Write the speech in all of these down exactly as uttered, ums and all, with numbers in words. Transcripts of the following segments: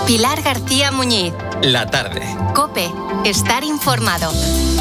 Pilar García Muñiz. La tarde. COPE. Estar informado.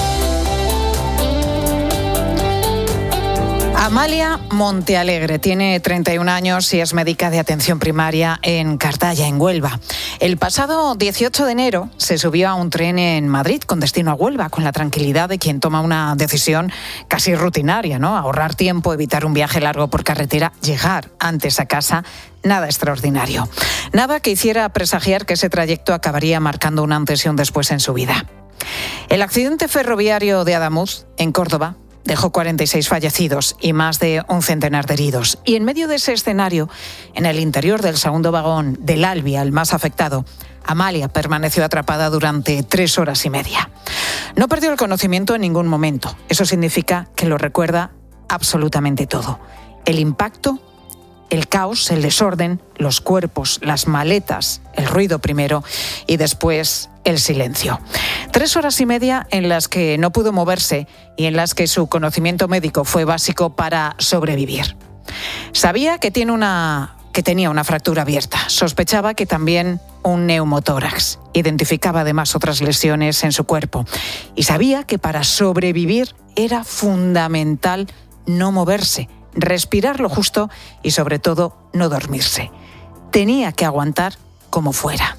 Amalia Montealegre tiene treinta y un años y es médica de atención primaria en Cartaya, en Huelva. El pasado dieciocho de enero se subió a un tren en Madrid con destino a Huelva, con la tranquilidad de quien toma una decisión casi rutinaria, ¿no? Ahorrar tiempo, evitar un viaje largo por carretera, llegar antes a casa. Nada extraordinario. Nada que hiciera presagiar que ese trayecto acabaría marcando un antes y un después en su vida. El accidente ferroviario de Adamuz, en Córdoba, dejó cuarenta y seis fallecidos y más de un centenar de heridos. Y en medio de ese escenario, en el interior del segundo vagón del Albia, el más afectado, Amalia permaneció atrapada durante tres horas y media. No perdió el conocimiento en ningún momento. Eso significa que lo recuerda absolutamente todo. El impacto, el caos, el desorden, los cuerpos, las maletas, el ruido primero y después el silencio. Tres horas y media en las que no pudo moverse y en las que su conocimiento médico fue básico para sobrevivir. Sabía que, tiene una, que tenía una fractura abierta, sospechaba que también un neumotórax, identificaba además otras lesiones en su cuerpo y sabía que para sobrevivir era fundamental no moverse, respirar lo justo y sobre todo no dormirse. Tenía que aguantar como fuera.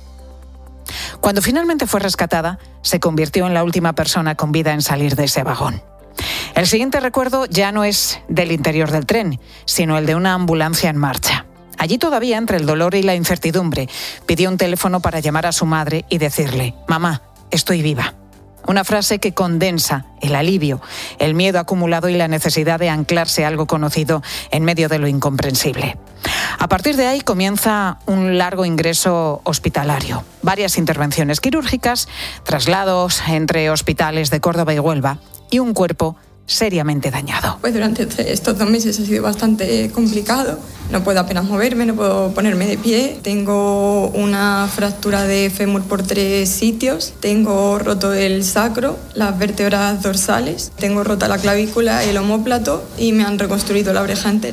Cuando finalmente fue rescatada, se convirtió en la última persona con vida en salir de ese vagón. El siguiente recuerdo ya no es del interior del tren, sino el de una ambulancia en marcha. Allí todavía, entre el dolor y la incertidumbre, pidió un teléfono para llamar a su madre y decirle: «Mamá, estoy viva». Una frase que condensa el alivio, el miedo acumulado y la necesidad de anclarse a algo conocido en medio de lo incomprensible. A partir de ahí comienza un largo ingreso hospitalario, varias intervenciones quirúrgicas, traslados entre hospitales de Córdoba y Huelva y un cuerpo seriamente dañado. Pues durante estos dos meses ha sido bastante complicado. No puedo apenas moverme, no puedo ponerme de pie. Tengo una fractura de fémur por tres sitios. Tengo roto el sacro, las vértebras dorsales. Tengo rota la clavícula, el omóplato y me han reconstruido la oreja entera.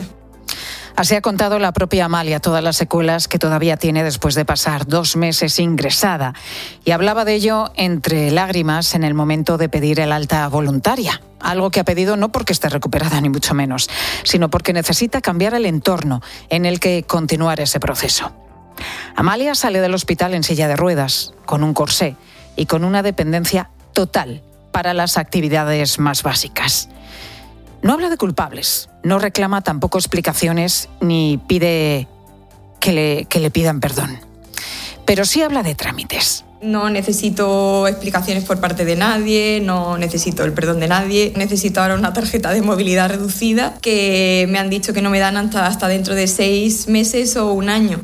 Así ha contado la propia Amalia todas las secuelas que todavía tiene después de pasar dos meses ingresada. Y hablaba de ello entre lágrimas en el momento de pedir el alta voluntaria. Algo que ha pedido no porque esté recuperada, ni mucho menos, sino porque necesita cambiar el entorno en el que continuar ese proceso. Amalia sale del hospital en silla de ruedas, con un corsé y con una dependencia total para las actividades más básicas. No habla de culpables, no reclama tampoco explicaciones ni pide que le, que le pidan perdón. Pero sí habla de trámites. No necesito explicaciones por parte de nadie, no necesito el perdón de nadie. Necesito ahora una tarjeta de movilidad reducida que me han dicho que no me dan hasta, hasta dentro de seis meses o un año.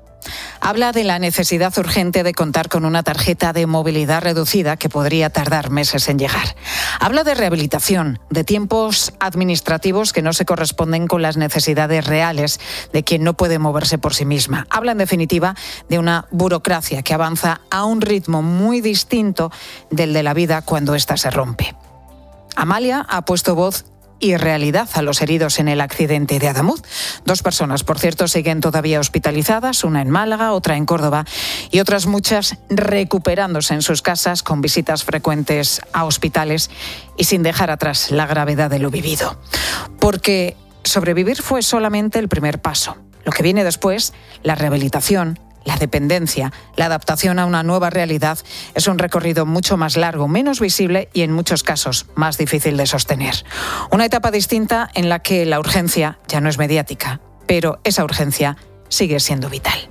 Habla de la necesidad urgente de contar con una tarjeta de movilidad reducida que podría tardar meses en llegar. Habla de rehabilitación, de tiempos administrativos que no se corresponden con las necesidades reales de quien no puede moverse por sí misma. Habla, en definitiva, de una burocracia que avanza a un ritmo muy distinto del de la vida cuando ésta se rompe. Amalia ha puesto voz y realidad a los heridos en el accidente de Adamuz. Dos personas, por cierto, siguen todavía hospitalizadas, una en Málaga, otra en Córdoba y otras muchas recuperándose en sus casas con visitas frecuentes a hospitales y sin dejar atrás la gravedad de lo vivido. Porque sobrevivir fue solamente el primer paso. Lo que viene después, la rehabilitación, la dependencia, la adaptación a una nueva realidad, es un recorrido mucho más largo, menos visible y en muchos casos más difícil de sostener. Una etapa distinta en la que la urgencia ya no es mediática, pero esa urgencia sigue siendo vital.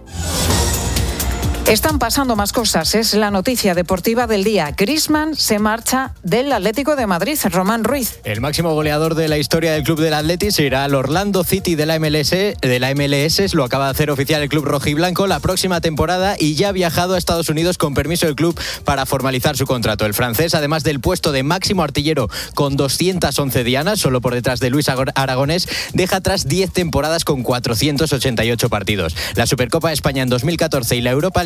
Están pasando más cosas, es la noticia deportiva del día. Griezmann se marcha del Atlético de Madrid, Román Ruiz. El máximo goleador de la historia del club del Atleti se irá al Orlando City de la M L S, de la M L S, lo acaba de hacer oficial el club rojiblanco la próxima temporada y ya ha viajado a Estados Unidos con permiso del club para formalizar su contrato. El francés, además del puesto de máximo artillero con doscientas once dianas, solo por detrás de Luis Aragonés, deja atrás diez temporadas con cuatrocientos ochenta y ocho partidos. La Supercopa de España en dos mil catorce y la Europa League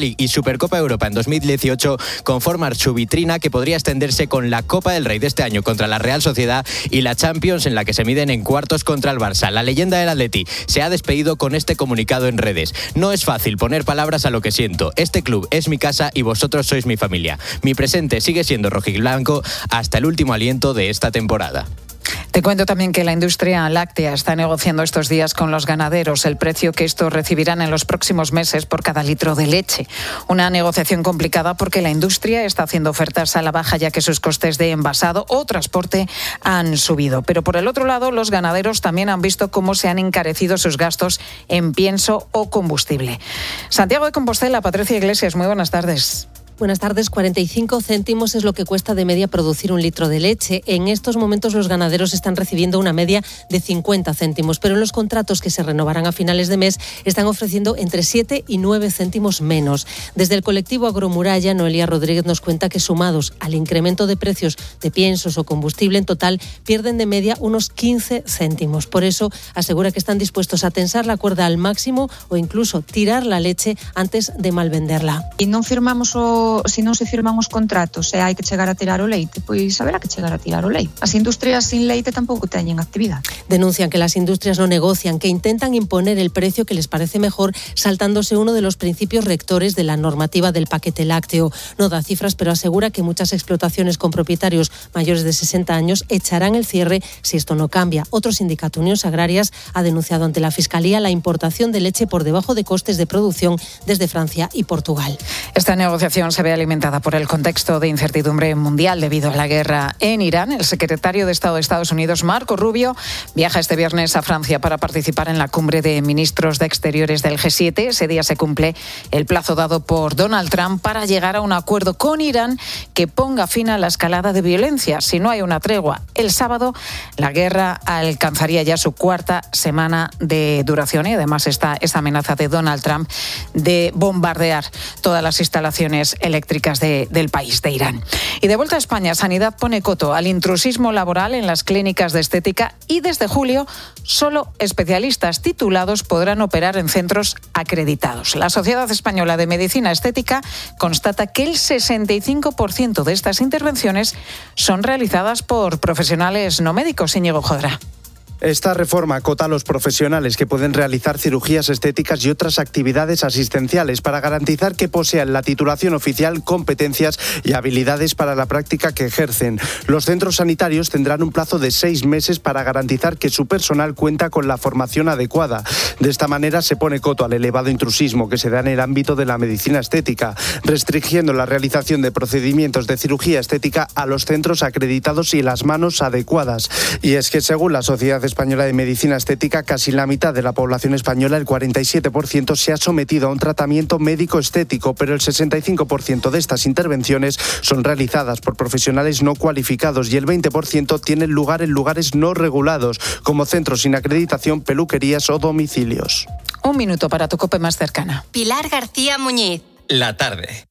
League y Supercopa Europa en dos mil dieciocho conforman su vitrina, que podría extenderse con la Copa del Rey de este año contra la Real Sociedad y la Champions, en la que se miden en cuartos contra el Barça. La leyenda del Atleti se ha despedido con este comunicado en redes. No es fácil poner palabras a lo que siento. Este club es mi casa y vosotros sois mi familia. Mi presente sigue siendo rojiblanco hasta el último aliento de esta temporada. Te cuento también que la industria láctea está negociando estos días con los ganaderos el precio que estos recibirán en los próximos meses por cada litro de leche. Una negociación complicada porque la industria está haciendo ofertas a la baja, ya que sus costes de envasado o transporte han subido. Pero por el otro lado, los ganaderos también han visto cómo se han encarecido sus gastos en pienso o combustible. Santiago de Compostela, Patricia Iglesias, muy buenas tardes. Buenas tardes. cuarenta y cinco céntimos es lo que cuesta de media producir un litro de leche. En estos momentos los ganaderos están recibiendo una media de cincuenta céntimos, pero en los contratos que se renovarán a finales de mes están ofreciendo entre siete y nueve céntimos menos. Desde el colectivo Agromuralla, Noelia Rodríguez nos cuenta que, sumados al incremento de precios de piensos o combustible, en total pierden de media unos quince céntimos. Por eso asegura que están dispuestos a tensar la cuerda al máximo o incluso tirar la leche antes de malvenderla. E non firmamos o se non se firman os contratos e hai que chegar a tirar o leite, pois haberá que chegar a tirar o leite. As industrias sin leite tampouco teñen actividade. Denuncian que las industrias no negocian, que intentan imponer el precio que les parece mejor, saltándose uno de los principios rectores de la normativa del paquete lácteo. No da cifras, pero asegura que muchas explotaciones con propietarios mayores de sesenta años echarán el cierre si esto no cambia. Otro sindicato, Unións Agrarias, ha denunciado ante la Fiscalía la importación de leche por debajo de costes de producción desde Francia y Portugal. Esta negociación se ve alimentada por el contexto de incertidumbre mundial debido a la guerra en Irán. El secretario de Estado de Estados Unidos, Marco Rubio, viaja este viernes a Francia para participar en la cumbre de ministros de Exteriores del G siete. Ese día se cumple el plazo dado por Donald Trump para llegar a un acuerdo con Irán que ponga fin a la escalada de violencia. Si no hay una tregua el sábado, la guerra alcanzaría ya su cuarta semana de duración, y además está esta amenaza de Donald Trump de bombardear todas las instalaciones eléctricas de, del país, de Irán. Y de vuelta a España, Sanidad pone coto al intrusismo laboral en las clínicas de estética y desde julio solo especialistas titulados podrán operar en centros acreditados. La Sociedad Española de Medicina Estética constata que el sesenta y cinco por ciento de estas intervenciones son realizadas por profesionales no médicos. Íñigo Jodra. Esta reforma acota a los profesionales que pueden realizar cirugías estéticas y otras actividades asistenciales para garantizar que posean la titulación oficial, competencias y habilidades para la práctica que ejercen. Los centros sanitarios tendrán un plazo de seis meses para garantizar que su personal cuenta con la formación adecuada. De esta manera se pone coto al elevado intrusismo que se da en el ámbito de la medicina estética, restringiendo la realización de procedimientos de cirugía estética a los centros acreditados y las manos adecuadas. Y es que, según la Sociedad Española de Medicina Estética, casi la mitad de la población española, el cuarenta y siete por ciento, se ha sometido a un tratamiento médico estético, pero el sesenta y cinco por ciento de estas intervenciones son realizadas por profesionales no cualificados y el veinte por ciento tienen lugar en lugares no regulados, como centros sin acreditación, peluquerías o domicilios. Un minuto para tu COPE más cercana. Pilar García Muñiz. La tarde.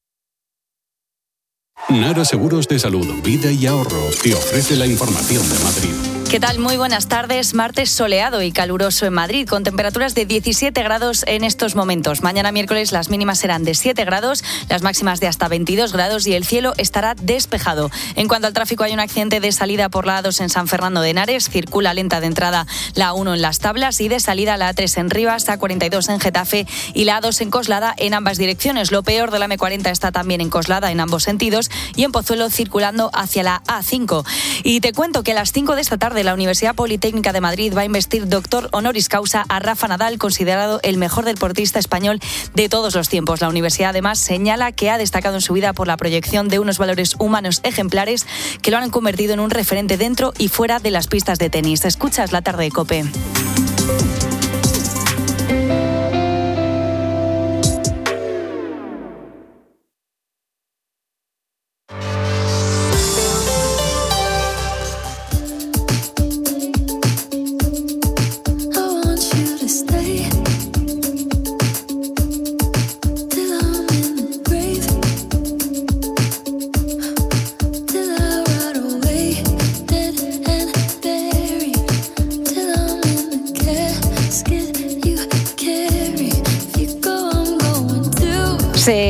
Nara Seguros de Salud, Vida y Ahorro te ofrece la información de Madrid. ¿Qué tal? Muy buenas tardes. Martes soleado y caluroso en Madrid, con temperaturas de diecisiete grados en estos momentos. Mañana miércoles las mínimas serán de siete grados, las máximas de hasta veintidós grados y el cielo estará despejado. En cuanto al tráfico, hay un accidente de salida por la A dos en San Fernando de Henares, circula lenta de entrada la A uno en Las Tablas y de salida la A tres en Rivas, A cuarenta y dos en Getafe y la A dos en Coslada en ambas direcciones. Lo peor de la eme cuarenta está también en Coslada en ambos sentidos y en Pozuelo circulando hacia la A cinco. Y te cuento que a las cinco de esta tarde la Universidad Politécnica de Madrid va a investir doctor honoris causa a Rafa Nadal, considerado el mejor deportista español de todos los tiempos. La universidad además señala que ha destacado en su vida por la proyección de unos valores humanos ejemplares que lo han convertido en un referente dentro y fuera de las pistas de tenis. Escuchas La Tarde de COPE. Till I'm in the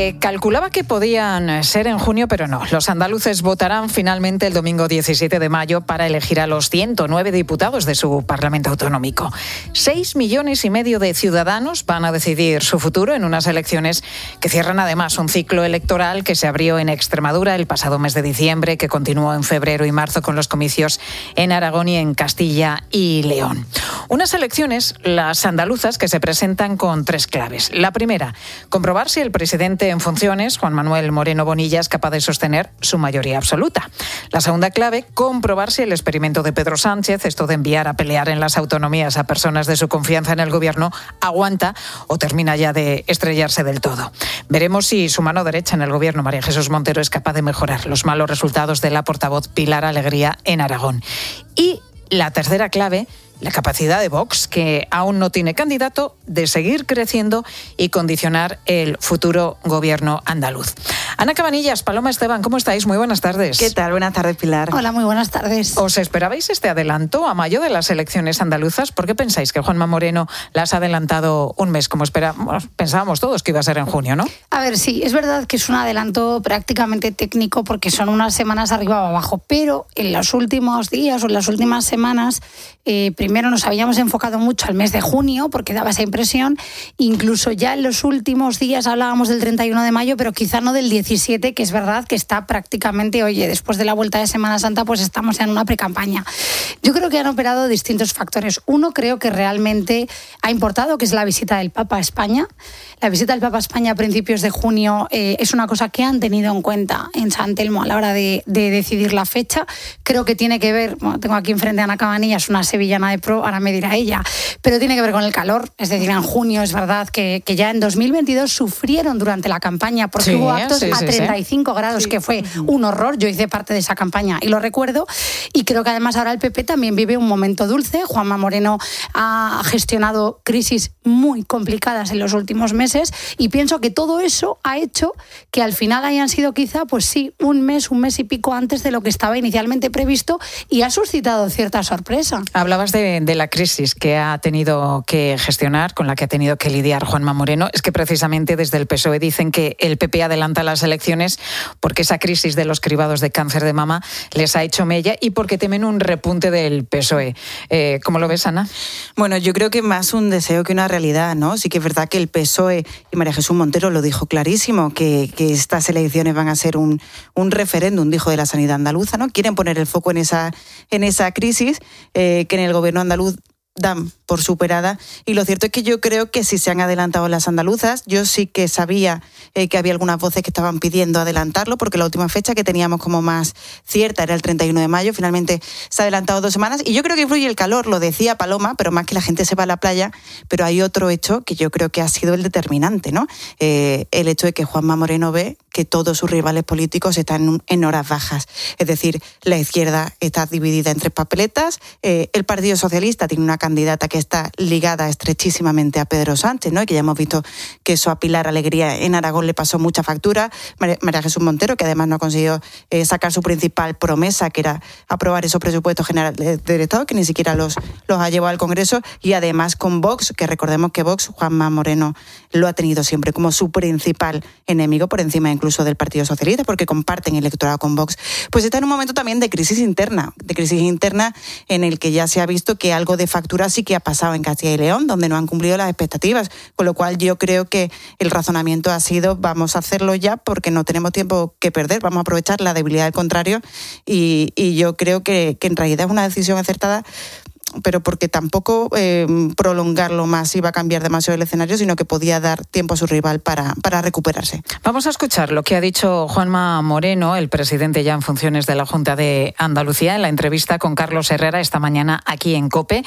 Se calculaba que podían ser en junio, pero no. Los andaluces votarán finalmente el domingo diecisiete de mayo para elegir a los ciento nueve diputados de su Parlamento Autonómico. Seis millones y medio de ciudadanos van a decidir su futuro en unas elecciones que cierran además un ciclo electoral que se abrió en Extremadura el pasado mes de diciembre, que continuó en febrero y marzo con los comicios en Aragón y en Castilla y León. Unas elecciones, las andaluzas, que se presentan con tres claves. La primera, comprobar si el presidente en funciones, Juan Manuel Moreno Bonilla, es capaz de sostener su mayoría absoluta. La segunda clave, comprobar si el experimento de Pedro Sánchez, esto de enviar a pelear en las autonomías a personas de su confianza en el gobierno, aguanta o termina ya de estrellarse del todo. Veremos si su mano derecha en el gobierno, María Jesús Montero, es capaz de mejorar los malos resultados de la portavoz Pilar Alegría en Aragón. Y la tercera clave, la capacidad de Vox, que aún no tiene candidato, de seguir creciendo y condicionar el futuro gobierno andaluz. Ana Cabanillas, Paloma Esteban, ¿cómo estáis? Muy buenas tardes. ¿Qué tal? Buenas tardes, Pilar. Hola, muy buenas tardes. ¿Os esperabais este adelanto a mayo de las elecciones andaluzas? ¿Por qué pensáis que Juanma Moreno las ha adelantado un mes, como esperábamos? Pensábamos todos que iba a ser en junio, ¿no? A ver, sí, es verdad que es un adelanto prácticamente técnico porque son unas semanas arriba o abajo, pero en los últimos días o en las últimas semanas, eh, primero nos habíamos enfocado mucho al mes de junio porque daba esa impresión, incluso ya en los últimos días hablábamos del treinta y uno de mayo, pero quizá no del diecisiete, que es verdad que está prácticamente, oye, después de la vuelta de Semana Santa, pues estamos ya en una precampaña. Yo creo que han operado distintos factores. Uno, creo que realmente ha importado, que es la visita del Papa a España. La visita del Papa a España a principios de junio eh, es una cosa que han tenido en cuenta en San Telmo a la hora de, de decidir la fecha. Creo que tiene que ver, bueno, tengo aquí enfrente a Ana Cabanillas, una sevillana de pro, ahora me dirá ella, pero tiene que ver con el calor. Es decir, en junio es verdad que, que ya en dos mil veintidós sufrieron durante la campaña porque sí, hubo actos sí, a treinta y cinco sí. grados, sí. que fue un horror. Yo hice parte de esa campaña y lo recuerdo. Y creo que además ahora el P P también vive un momento dulce. Juanma Moreno ha gestionado crisis muy complicadas en los últimos meses y pienso que todo eso ha hecho que al final hayan sido quizá, pues sí, un mes, un mes y pico antes de lo que estaba inicialmente previsto y ha suscitado cierta sorpresa. Hablabas de, de la crisis que ha tenido que gestionar, con la que ha tenido que lidiar Juanma Moreno. Es que precisamente desde el P S O E dicen que el P P adelanta las elecciones porque esa crisis de los cribados de cáncer de mama les ha hecho mella y porque temen un repunte del P S O E. Eh, ¿Cómo lo ves, Ana? Bueno, yo creo que más un deseo que una realidad, ¿no? Sí que es verdad que el P S O E y María Jesús Montero lo dijo clarísimo, que, que estas elecciones van a ser un, un referéndum, dijo, de la sanidad andaluza, ¿no? Quieren poner el foco en esa, en esa crisis eh, que en el gobierno andaluz dan por superada, y lo cierto es que yo creo que si se han adelantado las andaluzas, yo sí que sabía eh, que había algunas voces que estaban pidiendo adelantarlo, porque la última fecha que teníamos como más cierta era el treinta y uno de mayo, finalmente se ha adelantado dos semanas, y yo creo que influye el calor, lo decía Paloma, pero más que la gente se va a la playa, pero hay otro hecho que yo creo que ha sido el determinante, ¿no? Eh, el hecho de que Juanma Moreno ve que todos sus rivales políticos están en horas bajas, es decir, la izquierda está dividida en tres papeletas, eh, el Partido Socialista tiene una candidata que está ligada estrechísimamente a Pedro Sánchez, ¿no? Y que ya hemos visto que eso a Pilar Alegría en Aragón le pasó mucha factura. María Jesús Montero, que además no ha conseguido eh, sacar su principal promesa, que era aprobar esos presupuestos generales del Estado, que ni siquiera los, los ha llevado al Congreso, y además con Vox, que recordemos que Vox, Juanma Moreno lo ha tenido siempre como su principal enemigo, por encima incluso del Partido Socialista, porque comparten electorado con Vox. Pues está en un momento también de crisis interna, de crisis interna en el que ya se ha visto que algo de factura sí que ha pasado en Castilla y León, donde no han cumplido las expectativas, con lo cual yo creo que el razonamiento ha sido vamos a hacerlo ya porque no tenemos tiempo que perder, vamos a aprovechar la debilidad del contrario, y, y yo creo que, que en realidad es una decisión acertada, pero porque tampoco eh, prolongarlo más iba a cambiar demasiado el escenario, sino que podía dar tiempo a su rival para, para recuperarse. Vamos a escuchar lo que ha dicho Juanma Moreno, el presidente ya en funciones de la Junta de Andalucía, en la entrevista con Carlos Herrera esta mañana aquí en COPE.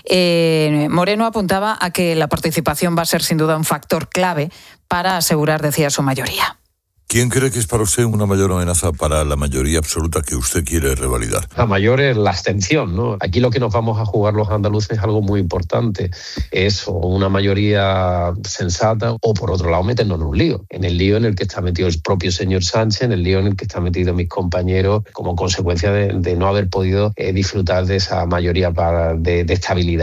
Eh, Moreno apuntaba a que la participación va a ser sin duda un factor clave para asegurar, decía, su mayoría. ¿Quién cree que es para usted una mayor amenaza para la mayoría absoluta que usted quiere revalidar? La mayor es la abstención, ¿no? Aquí lo que nos vamos a jugar los andaluces es algo muy importante. Es una mayoría sensata o, por otro lado, meternos en un lío. En el lío en el que está metido el propio señor Sánchez, en el lío en el que están metidos mis compañeros como consecuencia de, de no haber podido eh, disfrutar de esa mayoría para, de, de estabilidad, ¿no?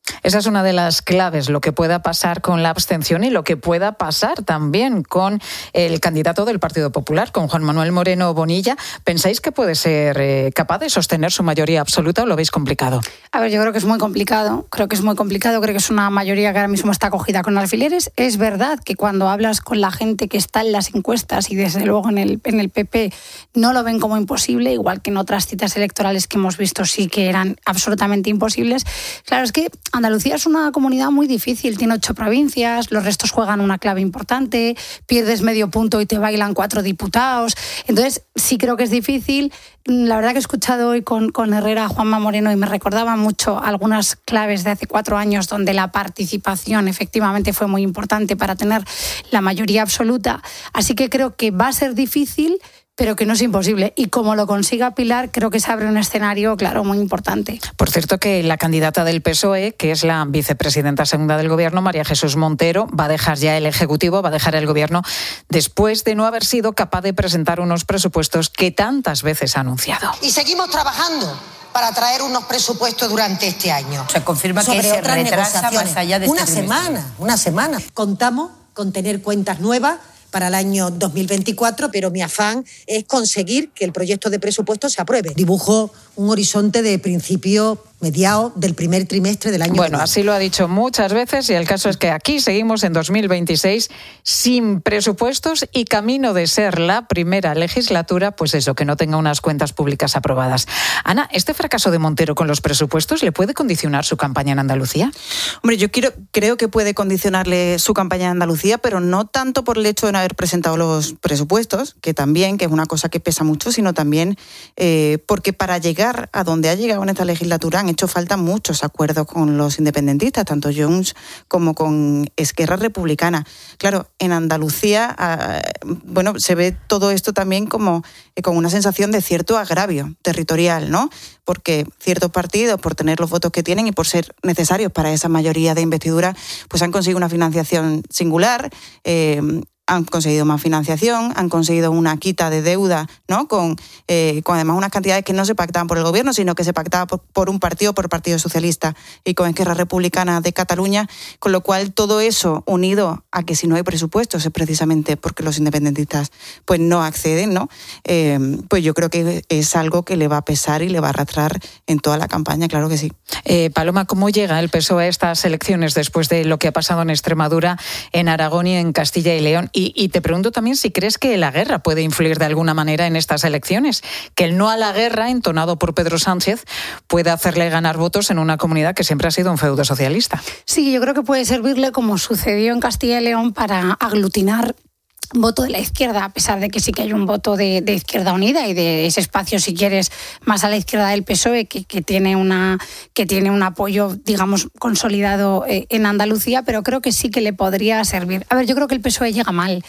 Esa es una de las claves, lo que pueda pasar con la abstención y lo que pueda pasar también con el candidato del Partido Popular, con Juan Manuel Moreno Bonilla. ¿Pensáis que puede ser eh, capaz de sostener su mayoría absoluta o lo veis complicado? A ver, yo creo que es muy complicado, creo que es muy complicado, creo que es una mayoría que ahora mismo está cogida con alfileres. Es verdad que cuando hablas con la gente que está en las encuestas y desde luego en el, en el P P no lo ven como imposible, igual que en otras citas electorales que hemos visto sí que eran absolutamente imposibles. Claro, es que Andalucía es una comunidad muy difícil, tiene ocho provincias, los restos juegan una clave importante, pierdes medio punto y te bailan cuatro diputados. Entonces, sí creo que es difícil. La verdad que he escuchado hoy con, con Herrera a Juanma Moreno y me recordaba mucho algunas claves de hace cuatro años donde la participación efectivamente fue muy importante para tener la mayoría absoluta. Así que creo que va a ser difícil, pero que no es imposible. Y como lo consiga Pilar, creo que se abre un escenario, claro, muy importante. Por cierto, que la candidata del P S O E, que es la vicepresidenta segunda del Gobierno, María Jesús Montero, va a dejar ya el Ejecutivo, va a dejar el Gobierno después de no haber sido capaz de presentar unos presupuestos que tantas veces ha anunciado. Y seguimos trabajando para traer unos presupuestos durante este año. Se confirma que se retrasa más allá de una este semana, una semana. Contamos con tener cuentas nuevas para el año dos mil veinticuatro, pero mi afán es conseguir que el proyecto de presupuesto se apruebe. Dibujo un horizonte de principio, mediados del primer trimestre del año. Bueno, así lo ha dicho muchas veces y el caso es que aquí seguimos en dos mil veintiséis sin presupuestos y camino de ser la primera legislatura, pues eso, que no tenga unas cuentas públicas aprobadas. Ana, ¿este fracaso de Montero con los presupuestos le puede condicionar su campaña en Andalucía? Hombre, yo quiero, creo que puede condicionarle su campaña en Andalucía, pero no tanto por el hecho de no haber presentado los presupuestos, que también, que es una cosa que pesa mucho, sino también eh, porque para llegar a donde ha llegado en esta legislatura han hecho falta muchos acuerdos con los independentistas, tanto Junts como con Esquerra Republicana. Claro, en Andalucía, eh, bueno, se ve todo esto también como eh, con una sensación de cierto agravio territorial, ¿no? Porque ciertos partidos, por tener los votos que tienen y por ser necesarios para esa mayoría de investidura, pues han conseguido una financiación singular, eh, han conseguido más financiación, han conseguido una quita de deuda, ¿no? Con, eh, con además unas cantidades que no se pactaban por el gobierno, sino que se pactaban por, por un partido, por el Partido Socialista y con Esquerra Republicana de Cataluña, con lo cual todo eso unido a que si no hay presupuestos es precisamente porque los independentistas pues no acceden, ¿no? Eh, pues yo creo que es algo que le va a pesar y le va a arrastrar en toda la campaña, claro que sí. Eh, Paloma, ¿cómo llega el P S O E a estas elecciones después de lo que ha pasado en Extremadura, en Aragón y en Castilla y León? Y, y te pregunto también si crees que la guerra puede influir de alguna manera en estas elecciones, que el no a la guerra, entonado por Pedro Sánchez, puede hacerle ganar votos en una comunidad que siempre ha sido un feudo socialista. Sí, yo creo que puede servirle, como sucedió en Castilla y León, para aglutinar voto de la izquierda, a pesar de que sí que hay un voto de, de Izquierda Unida y de ese espacio, si quieres, más a la izquierda del P S O E, que, que, tiene, una, que tiene un apoyo, digamos, consolidado eh, en Andalucía, pero creo que sí que le podría servir. A ver, yo creo que el P S O E llega mal.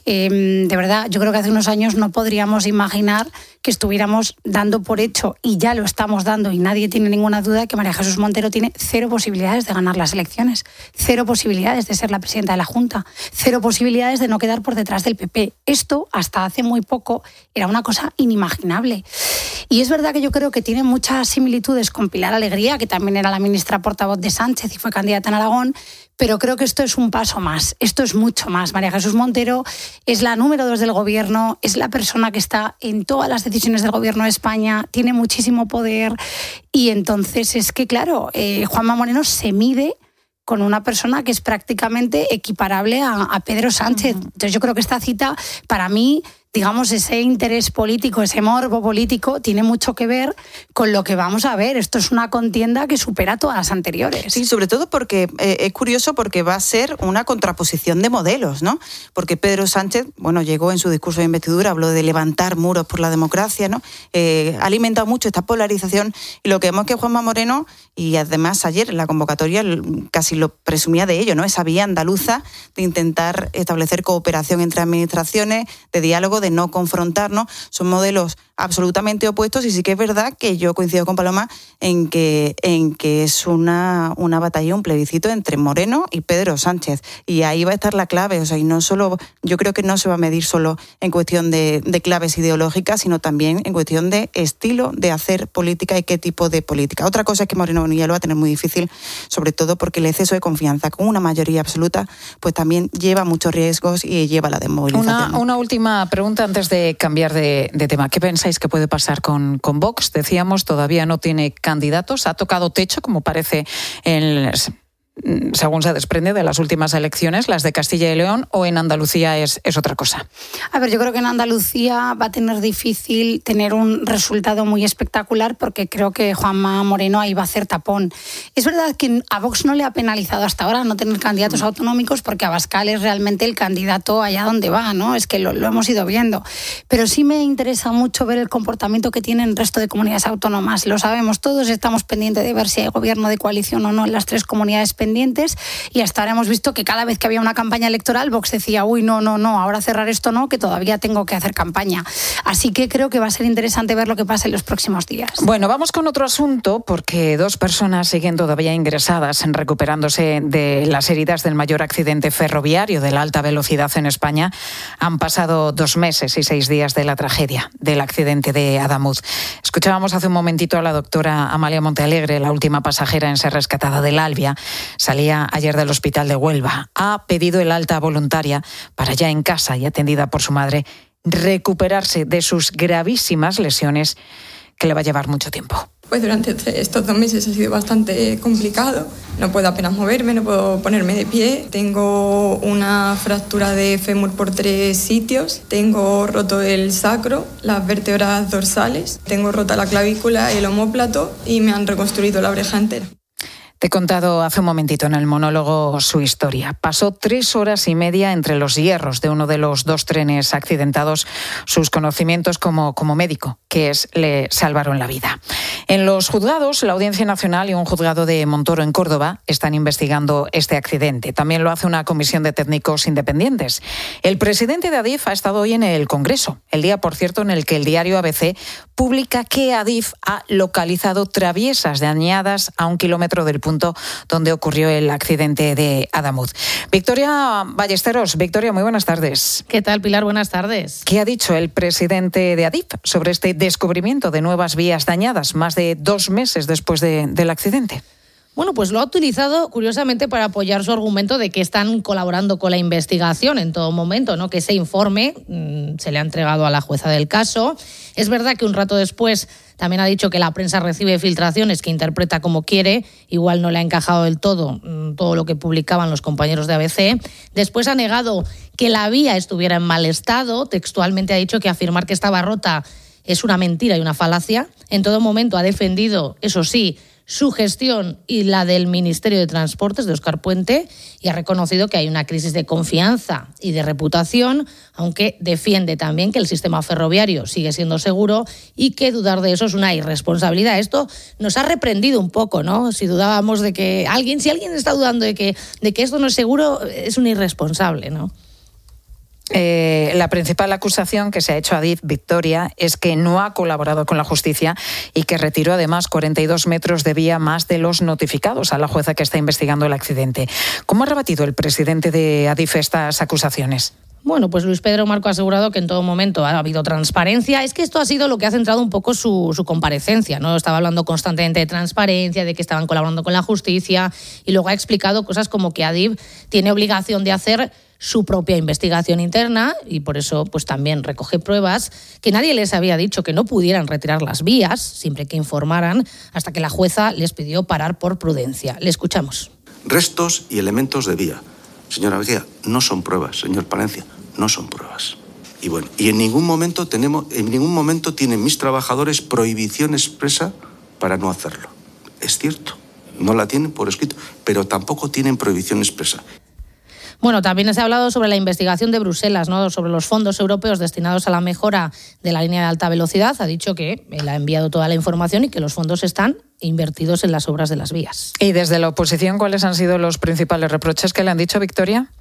Eh, de verdad, yo creo que hace unos años no podríamos imaginar que estuviéramos dando por hecho, y ya lo estamos dando, y nadie tiene ninguna duda, que María Jesús Montero tiene cero posibilidades de ganar las elecciones, cero posibilidades de ser la presidenta de la Junta, cero posibilidades de no quedar por detrás del P P. Esto, hasta hace muy poco, era una cosa inimaginable. Y es verdad que yo creo que tiene muchas similitudes con Pilar Alegría, que también era la ministra portavoz de Sánchez y fue candidata en Aragón, pero creo que esto es un paso más, esto es mucho más. María Jesús Montero es la número dos del gobierno, es la persona que está en todas las decisiones del gobierno de España, tiene muchísimo poder, y entonces es que, claro, eh, Juanma Moreno se mide con una persona que es prácticamente equiparable a, a Pedro Sánchez. Entonces yo creo que esta cita, para mí, digamos, ese interés político, ese morbo político, tiene mucho que ver con lo que vamos a ver. Esto es una contienda que supera todas las anteriores. Sí, sobre todo porque eh, es curioso porque va a ser una contraposición de modelos, ¿no? Porque Pedro Sánchez, bueno, llegó en su discurso de investidura, habló de levantar muros por la democracia, ¿no? Eh, ha alimentado mucho esta polarización, y lo que vemos es que Juanma Moreno, y además ayer en la convocatoria casi lo presumía de ello, ¿no? Esa vía andaluza de intentar establecer cooperación entre administraciones, de diálogo, de no confrontarnos, son modelos absolutamente opuestos y sí que es verdad que yo coincido con Paloma en que, en que es una, una batalla, un plebiscito entre Moreno y Pedro Sánchez. Y ahí va a estar la clave. O sea, y no solo, yo creo que no se va a medir solo en cuestión de, de claves ideológicas, sino también en cuestión de estilo de hacer política y qué tipo de política. Otra cosa es que Moreno Bonilla lo va a tener muy difícil, sobre todo porque el exceso de confianza con una mayoría absoluta, pues también lleva muchos riesgos y lleva la desmovilización. Una, una última pregunta antes de cambiar de, de tema. ¿Qué pensáis que puede pasar con, con Vox? Decíamos, todavía no tiene candidatos, ha tocado techo, como parece en... según se desprende de las últimas elecciones, las de Castilla y León, o en Andalucía es, es otra cosa? A ver, yo creo que en Andalucía va a tener difícil tener un resultado muy espectacular porque creo que Juanma Moreno ahí va a hacer tapón. Es verdad que a Vox no le ha penalizado hasta ahora no tener candidatos autonómicos porque Abascal es realmente el candidato allá donde va, ¿no? Es que lo, lo hemos ido viendo. Pero sí me interesa mucho ver el comportamiento que tienen el resto de comunidades autónomas. Lo sabemos todos, estamos pendientes de ver si hay gobierno de coalición o no en las tres comunidades pendientes, y hasta ahora hemos visto que cada vez que había una campaña electoral Vox decía, uy, no, no, no, ahora cerrar esto no, que todavía tengo que hacer campaña. Así que creo que va a ser interesante ver lo que pasa en los próximos días. Bueno, vamos con otro asunto, porque dos personas siguen todavía ingresadas, en recuperándose de las heridas del mayor accidente ferroviario de la alta velocidad en España. Han pasado dos meses y seis días de la tragedia del accidente de Adamuz. Escuchábamos hace un momentito a la doctora Amalia Montealegre, la última pasajera en ser rescatada del Albia. Salía ayer del hospital de Huelva. Ha pedido el alta voluntaria para ya en casa y atendida por su madre recuperarse de sus gravísimas lesiones, que le va a llevar mucho tiempo. Pues durante estos dos meses ha sido bastante complicado. No puedo apenas moverme, no puedo ponerme de pie. Tengo una fractura de fémur por tres sitios. Tengo roto el sacro, las vértebras dorsales. Tengo rota la clavícula, el omóplato y me han reconstruido la oreja entera. Te he contado hace un momentito en el monólogo su historia. Pasó tres horas y media entre los hierros de uno de los dos trenes accidentados. Sus conocimientos como, como médico, que es, le salvaron la vida. En los juzgados, la Audiencia Nacional y un juzgado de Montoro en Córdoba están investigando este accidente. También lo hace una comisión de técnicos independientes. El presidente de Adif ha estado hoy en el Congreso, el día, por cierto, en el que el diario A B C publica que Adif ha localizado traviesas dañadas a un kilómetro del punto donde ocurrió el accidente de Adamuz. Victoria Ballesteros. Victoria, muy buenas tardes. ¿Qué tal, Pilar? Buenas tardes. ¿Qué ha dicho el presidente de Adif sobre este descubrimiento de nuevas vías dañadas más de dos meses después de, del accidente? Bueno, pues lo ha utilizado curiosamente para apoyar su argumento de que están colaborando con la investigación en todo momento, ¿no? Que ese informe mmm, se le ha entregado a la jueza del caso. Es verdad que un rato después también ha dicho que la prensa recibe filtraciones que interpreta como quiere. Igual no le ha encajado del todo mmm, todo lo que publicaban los compañeros de A B C. Después ha negado que la vía estuviera en mal estado. Textualmente ha dicho que afirmar que estaba rota es una mentira y una falacia. En todo momento ha defendido, eso sí, su gestión y la del Ministerio de Transportes de Óscar Puente, y ha reconocido que hay una crisis de confianza y de reputación, aunque defiende también que el sistema ferroviario sigue siendo seguro y que dudar de eso es una irresponsabilidad. Esto nos ha reprendido un poco, ¿no? Si dudábamos de que alguien, si alguien está dudando de que, de que esto no es seguro, es un irresponsable, ¿no? Eh, la principal acusación que se ha hecho a Adif, Victoria, es que no ha colaborado con la justicia y que retiró además cuarenta y dos metros de vía más de los notificados a la jueza que está investigando el accidente. ¿Cómo ha rebatido el presidente de Adif estas acusaciones? Bueno, pues Luis Pedro Marco ha asegurado que en todo momento ha habido transparencia. Es que esto ha sido lo que ha centrado un poco su, su comparecencia, ¿no? Estaba hablando constantemente de transparencia, de que estaban colaborando con la justicia, y luego ha explicado cosas como que Adif tiene obligación de hacer su propia investigación interna y por eso pues también recoge pruebas, que nadie les había dicho que no pudieran retirar las vías, siempre que informaran, hasta que la jueza les pidió parar por prudencia. Le escuchamos. Restos y elementos de vía. Señora Vega, no son pruebas, señor Palencia, no son pruebas. Y bueno, y en ningún momento tenemos, en ningún momento tienen mis trabajadores prohibición expresa para no hacerlo. Es cierto, no la tienen por escrito, pero tampoco tienen prohibición expresa. Bueno, también se ha hablado sobre la investigación de Bruselas, ¿no? Sobre los fondos europeos destinados a la mejora de la línea de alta velocidad. Ha dicho que él ha enviado toda la información y que los fondos están invertidos en las obras de las vías. Y desde la oposición, ¿cuáles han sido los principales reproches que le han dicho, Victoria?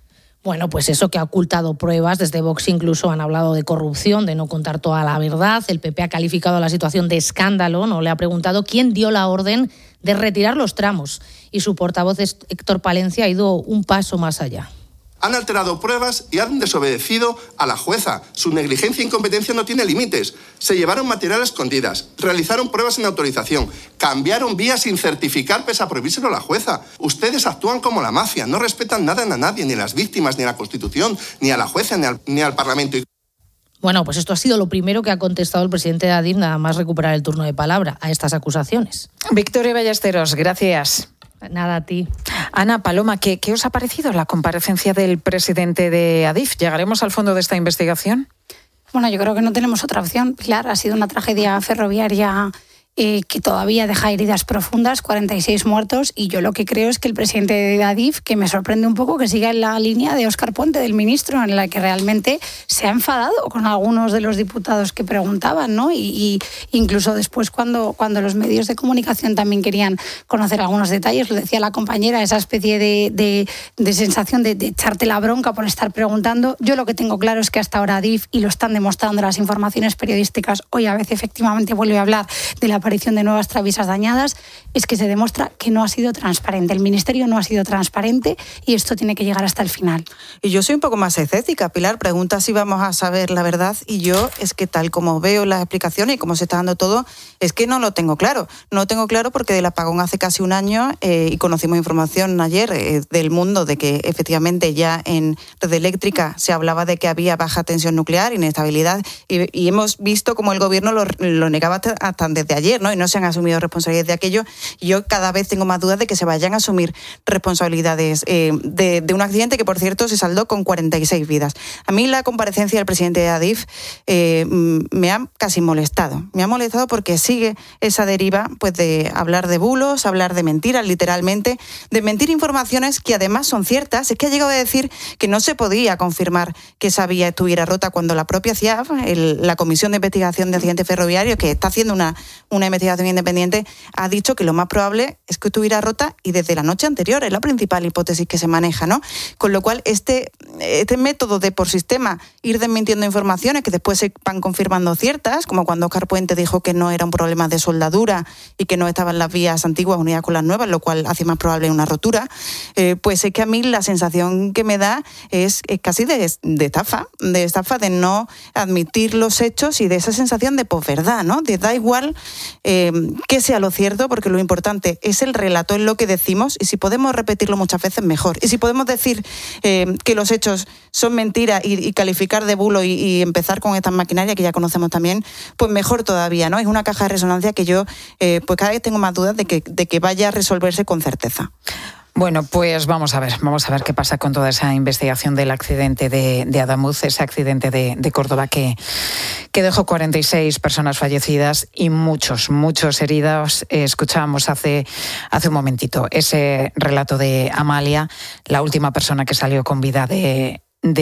Bueno, pues eso, que ha ocultado pruebas. Desde Vox incluso han hablado de corrupción, de no contar toda la verdad. El P P ha calificado la situación de escándalo, no le ha preguntado quién dio la orden de retirar los tramos. Y su portavoz, Héctor Palencia, ha ido un paso más allá. Han alterado pruebas y han desobedecido a la jueza. Su negligencia e incompetencia no tiene límites. Se llevaron material a escondidas, realizaron pruebas sin autorización, cambiaron vías sin certificar pese a prohibírselo a la jueza. Ustedes actúan como la mafia, no respetan nada a nadie, ni a las víctimas, ni a la Constitución, ni a la jueza, ni al, ni al Parlamento. Bueno, pues esto ha sido lo primero que ha contestado el presidente de Adif, nada más recuperar el turno de palabra a estas acusaciones. Victoria Ballesteros, gracias. Nada, a ti. Ana, Paloma, ¿qué, ¿qué os ha parecido la comparecencia del presidente de Adif? ¿Llegaremos al fondo de esta investigación? Bueno, yo creo que no tenemos otra opción. Pilar, ha sido una tragedia ferroviaria eh, que todavía deja heridas profundas, cuarenta y seis muertos, y yo lo que creo es que el presidente de Adif, que me sorprende un poco que siga en la línea de Óscar Puente, del ministro, en la que realmente se ha enfadado con algunos de los diputados que preguntaban, ¿no? Y, y incluso después cuando, cuando los medios de comunicación también querían conocer algunos detalles, lo decía la compañera, esa especie de, de, de sensación de, de echarte la bronca por estar preguntando. Yo lo que tengo claro es que hasta ahora Adif, y lo están demostrando las informaciones periodísticas, hoy a veces efectivamente vuelve a hablar de la aparición de nuevas travisas dañadas, es que se demuestra que no ha sido transparente. El Ministerio no ha sido transparente y esto tiene que llegar hasta el final. Y yo soy un poco más escéptica. Pilar pregunta si vamos a saber la verdad y yo es que tal como veo las explicaciones y cómo se está dando todo, es que no lo tengo claro. No lo tengo claro porque del apagón hace casi un año eh, y conocimos información ayer eh, del Mundo de que efectivamente ya en red eléctrica se hablaba de que había baja tensión nuclear, inestabilidad y, y hemos visto cómo el gobierno lo, lo negaba hasta, hasta desde ayer, ¿no? Y no se han asumido responsabilidades de aquello. Y yo cada vez tengo más dudas de que se vayan a asumir responsabilidades eh, de, de un accidente que, por cierto, se saldó con cuarenta y seis vidas. A mí la comparecencia del presidente de Adif eh, me ha casi molestado. Me ha molestado porque sigue esa deriva pues, de hablar de bulos, hablar de mentiras, literalmente, de mentir informaciones que además son ciertas. Es que ha llegado a decir que no se podía confirmar que esa vía estuviera rota cuando la propia C I A F, el, la Comisión de Investigación de Accidentes Ferroviarios, que está haciendo una, una investigación independiente, ha dicho que lo más probable es que estuviera rota y desde la noche anterior, es la principal hipótesis que se maneja, ¿no? Con lo cual, este, este método de por sistema ir desmintiendo informaciones que después se van confirmando ciertas, como cuando Óscar Puente dijo que no era un problema de soldadura y que no estaban las vías antiguas unidas con las nuevas, lo cual hace más probable una rotura, eh, pues es que a mí la sensación que me da es, es casi de, de estafa, de estafa de no admitir los hechos y de esa sensación de posverdad, ¿no? De da igual eh, que sea lo cierto, porque lo importante es el relato, es lo que decimos, y si podemos repetirlo muchas veces, mejor. Y si podemos decir eh, que los hechos son mentiras y, y calificar de bulo y, y empezar con estas maquinarias que ya conocemos también, pues mejor todavía, ¿no? Es una caja de resonancia que yo eh, pues cada vez tengo más dudas de que, de que vaya a resolverse con certeza. Bueno, pues vamos a ver, vamos a ver qué pasa con toda esa investigación del accidente de, de Adamuz, ese accidente de, de Córdoba que, que dejó cuarenta y seis personas fallecidas y muchos, muchos heridos. Eh, escuchábamos hace, hace un momentito ese relato de Amalia, la última persona que salió con vida de...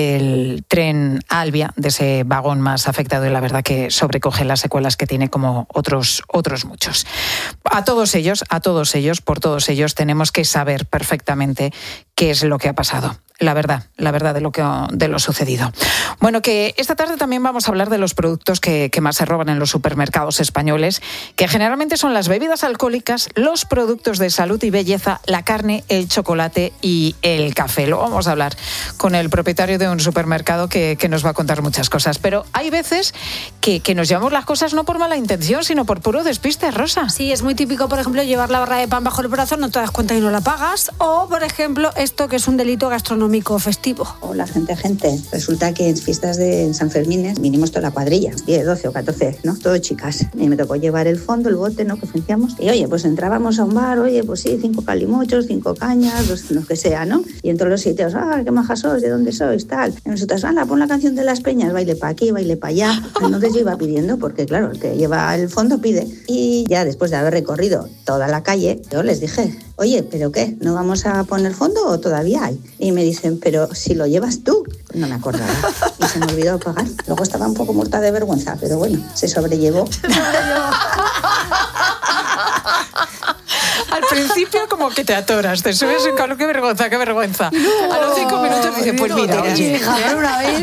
del tren Albia, de ese vagón más afectado, y la verdad que sobrecoge las secuelas que tiene como otros, otros muchos. A todos ellos, a todos ellos, por todos ellos tenemos que saber perfectamente qué es lo que ha pasado. La verdad, la verdad de lo que de lo sucedido. Bueno, que esta tarde también vamos a hablar de los productos que, que más se roban en los supermercados españoles, que generalmente son las bebidas alcohólicas, los productos de salud y belleza, la carne, el chocolate y el café. Lo vamos a hablar con el propietario de un supermercado que, que nos va a contar muchas cosas. Pero hay veces que, que nos llevamos las cosas no por mala intención, sino por puro despiste, Rosa. Sí, es muy típico, por ejemplo, llevar la barra de pan bajo el brazo, no te das cuenta y no la pagas. O, por ejemplo, esto que es un delito gastronómico festivo. Hola, gente, gente. Resulta que en fiestas de San Fermín vinimos toda la cuadrilla, diez, doce o catorce, ¿no? Todo chicas. Y me tocó llevar el fondo, el bote, ¿no? Que ofrecíamos. Y oye, pues entrábamos a un bar, oye, pues sí, cinco calimochos, cinco cañas, los, lo que sea, ¿no? Y en todos los sitios, ah, qué majas sois, ¿de dónde sois? Tal. Y nosotras, anda, pon la canción de Las Peñas, baile para aquí, baile para allá. Entonces yo iba pidiendo, porque claro, el que lleva el fondo pide. Y ya después de haber recorrido toda la calle, yo les dije, oye, ¿pero qué? ¿No vamos a poner fondo o todavía hay? Y me dicen, pero si lo llevas tú. No me acordaba. Y se me olvidó pagar. Luego estaba un poco muerta de vergüenza, pero bueno, se sobrellevó. Al principio como que te atoras, te subes en carro, qué vergüenza, qué vergüenza. No, a los cinco minutos dices, pues mira, oye. Dejar una vez.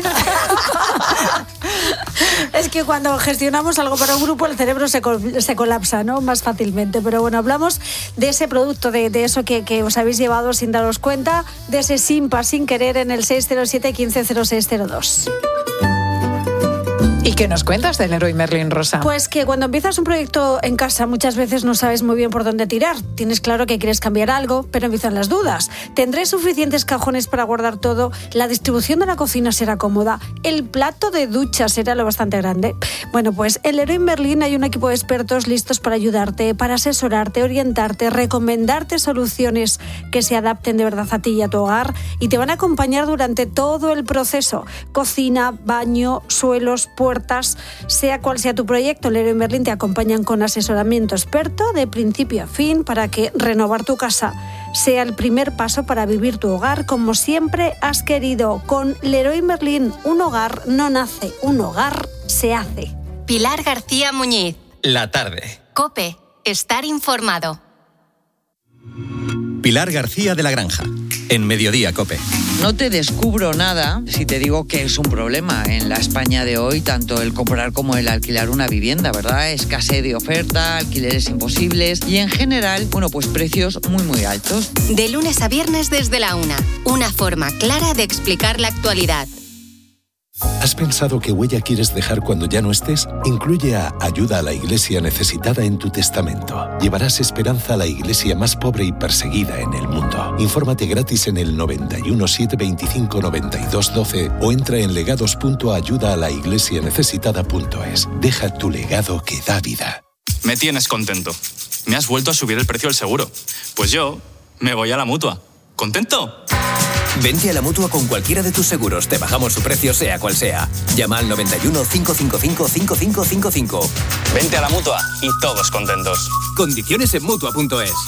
Es que cuando gestionamos algo para un grupo el cerebro se, col- se colapsa, ¿no? Más fácilmente. Pero bueno, hablamos de ese producto, de, de eso que, que os habéis llevado sin daros cuenta, de ese Simpa sin querer en el seis cero siete, uno cinco cero seis cero dos. ¿Y qué nos cuentas del Leroy Merlin, Rosa? Pues que cuando empiezas un proyecto en casa muchas veces no sabes muy bien por dónde tirar. Tienes claro que quieres cambiar algo, pero empiezan las dudas. ¿Tendré suficientes cajones para guardar todo? ¿La distribución de la cocina será cómoda? ¿El plato de ducha será lo bastante grande? Bueno, pues en Leroy Merlin hay un equipo de expertos listos para ayudarte, para asesorarte, orientarte, recomendarte soluciones que se adapten de verdad a ti y a tu hogar y te van a acompañar durante todo el proceso. Cocina, baño, suelos, puertas, sea cual sea tu proyecto, Leroy Merlin te acompañan con asesoramiento experto de principio a fin para que renovar tu casa sea el primer paso para vivir tu hogar como siempre has querido. Con Leroy Merlin, un hogar no nace, un hogar se hace. Pilar García Muñiz. La tarde. COPE. Estar informado. Pilar García de la Granja. En Mediodía, COPE. No te descubro nada si te digo que es un problema en la España de hoy, tanto el comprar como el alquilar una vivienda, ¿verdad? Escasez de oferta, alquileres imposibles y en general, bueno, pues precios muy, muy altos. De lunes a viernes desde la una. Una forma clara de explicar la actualidad. ¿Has pensado qué huella quieres dejar cuando ya no estés? Incluye a Ayuda a la Iglesia Necesitada en tu testamento. Llevarás esperanza a la iglesia más pobre y perseguida en el mundo. Infórmate gratis en el noventa y uno, setecientos veinticinco, noventa y dos, doce o entra en legados punto ayuda a la iglesia necesitada punto es. Deja tu legado que da vida. Me tienes contento. Me has vuelto a subir el precio del seguro. Pues yo me voy a la Mutua. ¿Contento? Vente a la Mutua con cualquiera de tus seguros. Te bajamos su precio sea cual sea. Llama al noventa y uno, cinco cinco cinco, cinco cinco cinco cinco. Vente a la Mutua y todos contentos. Condiciones en Mutua punto es.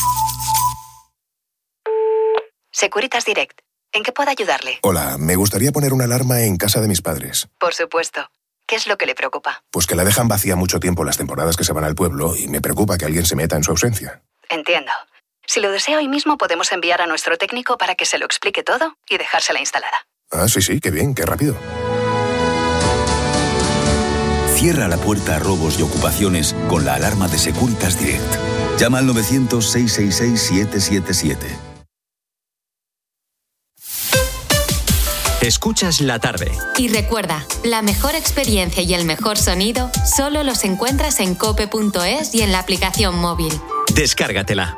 Securitas Direct. ¿En qué puedo ayudarle? Hola, me gustaría poner una alarma en casa de mis padres. Por supuesto. ¿Qué es lo que le preocupa? Pues que la dejan vacía mucho tiempo las temporadas que se van al pueblo y me preocupa que alguien se meta en su ausencia. Entiendo. Si lo desea hoy mismo podemos enviar a nuestro técnico para que se lo explique todo y dejársela instalada. Ah, sí, sí, qué bien, qué rápido. Cierra la puerta a robos y ocupaciones con la alarma de Securitas Direct. Llama al novecientos, seiscientos sesenta y seis, siete siete siete. Escuchas La Tarde. Y recuerda, la mejor experiencia y el mejor sonido solo los encuentras en cope punto es y en la aplicación móvil. Descárgatela.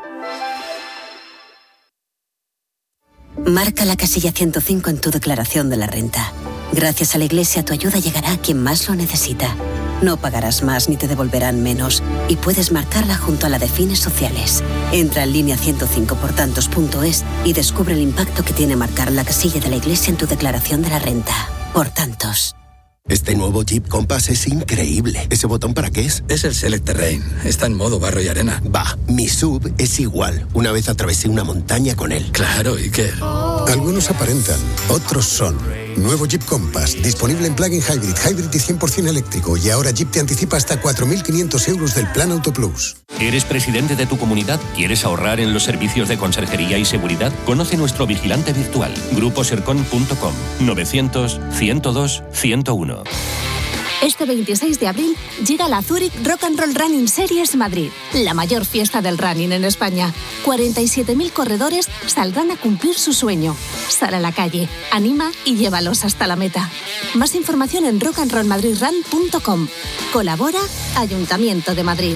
Marca la casilla ciento cinco en tu declaración de la renta. Gracias a la Iglesia tu ayuda llegará a quien más lo necesita. No pagarás más ni te devolverán menos y puedes marcarla junto a la de fines sociales. Entra en línea ciento cinco por tantos punto es y descubre el impacto que tiene marcar la casilla de la Iglesia en tu declaración de la renta. Por tantos. Este nuevo Jeep Compass es increíble. ¿Ese botón para qué es? Es el Select Terrain. Está en modo barro y arena. Bah, mi sub es igual. Una vez atravesé una montaña con él. Claro, ¿y qué? Algunos aparentan, otros son. Nuevo Jeep Compass, disponible en plug-in hybrid, hybrid y cien por ciento eléctrico. Y ahora Jeep te anticipa hasta cuatro mil quinientos euros del plan Auto Plus. ¿Eres presidente de tu comunidad? ¿Quieres ahorrar en los servicios de conserjería y seguridad? Conoce nuestro vigilante virtual, grupo sercon punto com, novecientos, ciento dos, ciento uno. Este veintiséis de abril llega la Zurich Rock and Roll Running Series Madrid, la mayor fiesta del running en España. cuarenta y siete mil corredores saldrán a cumplir su sueño. Sal a la calle, anima y llévalos hasta la meta. Más información en rock and roll madrid run punto com. Colabora Ayuntamiento de Madrid.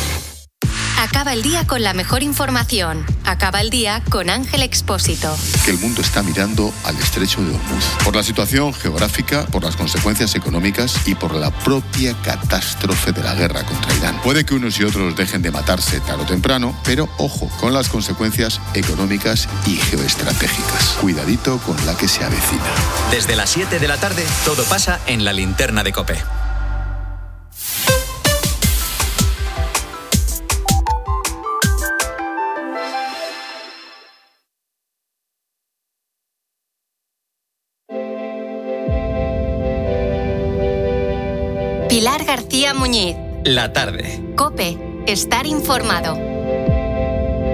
Acaba el día con la mejor información. Acaba el día con Ángel Expósito. Que el mundo está mirando al estrecho de Hormuz. Por la situación geográfica, por las consecuencias económicas y por la propia catástrofe de la guerra contra Irán. Puede que unos y otros dejen de matarse tarde o temprano, pero ojo con las consecuencias económicas y geoestratégicas. Cuidadito con la que se avecina. Desde las siete de la tarde, todo pasa en la linterna de COPE. Pilar García Muñiz. La tarde. COPE. Estar informado.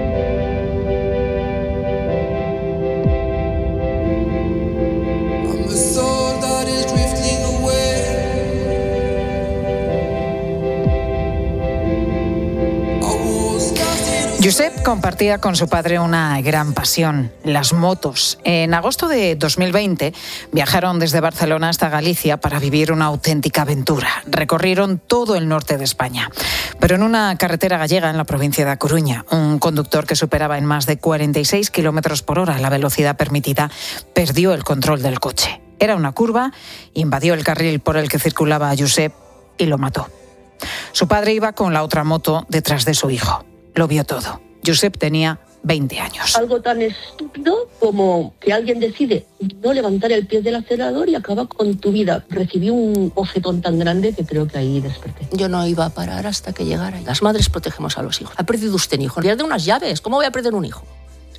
Josep compartía con su padre una gran pasión, las motos. En agosto de dos mil veinte viajaron desde Barcelona hasta Galicia para vivir una auténtica aventura. Recorrieron todo el norte de España. Pero en una carretera gallega en la provincia de A Coruña, un conductor que superaba en más de cuarenta y seis kilómetros por hora la velocidad permitida perdió el control del coche. Era una curva, invadió el carril por el que circulaba Josep y lo mató. Su padre iba con la otra moto detrás de su hijo. Lo vio todo. Josep tenía veinte años. Algo tan estúpido como que alguien decide no levantar el pie del acelerador y acaba con tu vida. Recibí un bofetón tan grande que creo que ahí desperté. Yo no iba a parar hasta que llegara. Las madres protegemos a los hijos. Ha perdido usted un hijo. Pierde unas llaves. ¿Cómo voy a perder un hijo?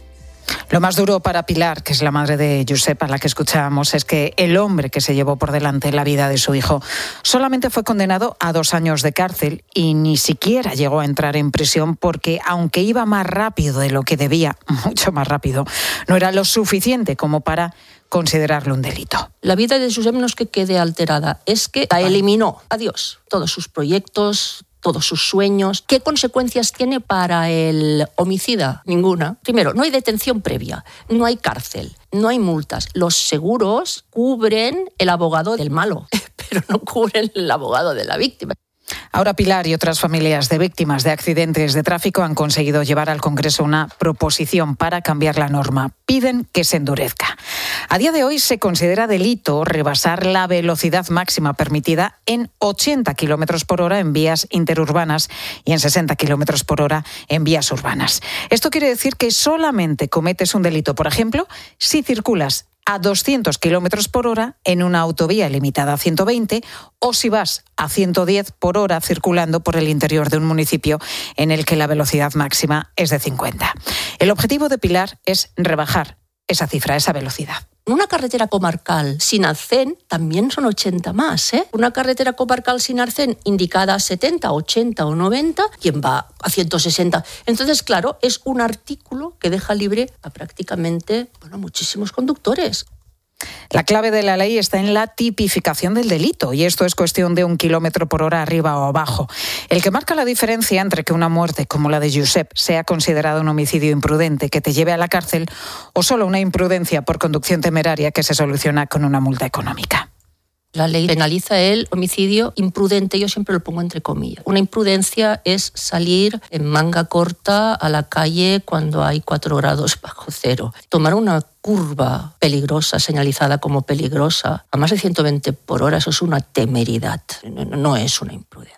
Lo más duro para Pilar, que es la madre de Josep, a la que escuchábamos, es que el hombre que se llevó por delante la vida de su hijo solamente fue condenado a dos años de cárcel y ni siquiera llegó a entrar en prisión porque, aunque iba más rápido de lo que debía, mucho más rápido, no era lo suficiente como para considerarlo un delito. La vida de Josep no es que quede alterada, es que la eliminó. Adiós. Todos sus proyectos, todos sus sueños. ¿Qué consecuencias tiene para el homicida? Ninguna. Primero, no hay detención previa, no hay cárcel, no hay multas. Los seguros cubren el abogado del malo, pero no cubren el abogado de la víctima. Ahora Pilar y otras familias de víctimas de accidentes de tráfico han conseguido llevar al Congreso una proposición para cambiar la norma. Piden que se endurezca. A día de hoy se considera delito rebasar la velocidad máxima permitida en ochenta kilómetros por hora en vías interurbanas y en sesenta kilómetros por hora en vías urbanas. Esto quiere decir que solamente cometes un delito, por ejemplo, si circulas a doscientos kilómetros por hora en una autovía limitada a ciento veinte o si vas a ciento diez por hora circulando por el interior de un municipio en el que la velocidad máxima es de cincuenta. El objetivo de Pilar es rebajar esa cifra, esa velocidad. Una carretera comarcal sin arcén también son ochenta más, ¿eh? Una carretera comarcal sin arcén indicada a setenta, ochenta o noventa, ¿quién va a ciento sesenta? Entonces, claro, es un artículo que deja libre a prácticamente, bueno, muchísimos conductores. La clave de la ley está en la tipificación del delito y esto es cuestión de un kilómetro por hora arriba o abajo. El que marca la diferencia entre que una muerte como la de Josep sea considerada un homicidio imprudente que te lleve a la cárcel o solo una imprudencia por conducción temeraria que se soluciona con una multa económica. La ley penaliza el homicidio imprudente, yo siempre lo pongo entre comillas. Una imprudencia es salir en manga corta a la calle cuando hay cuatro grados bajo cero. Tomar una curva peligrosa, señalizada como peligrosa, a más de ciento veinte por hora, eso es una temeridad, no, no es una imprudencia.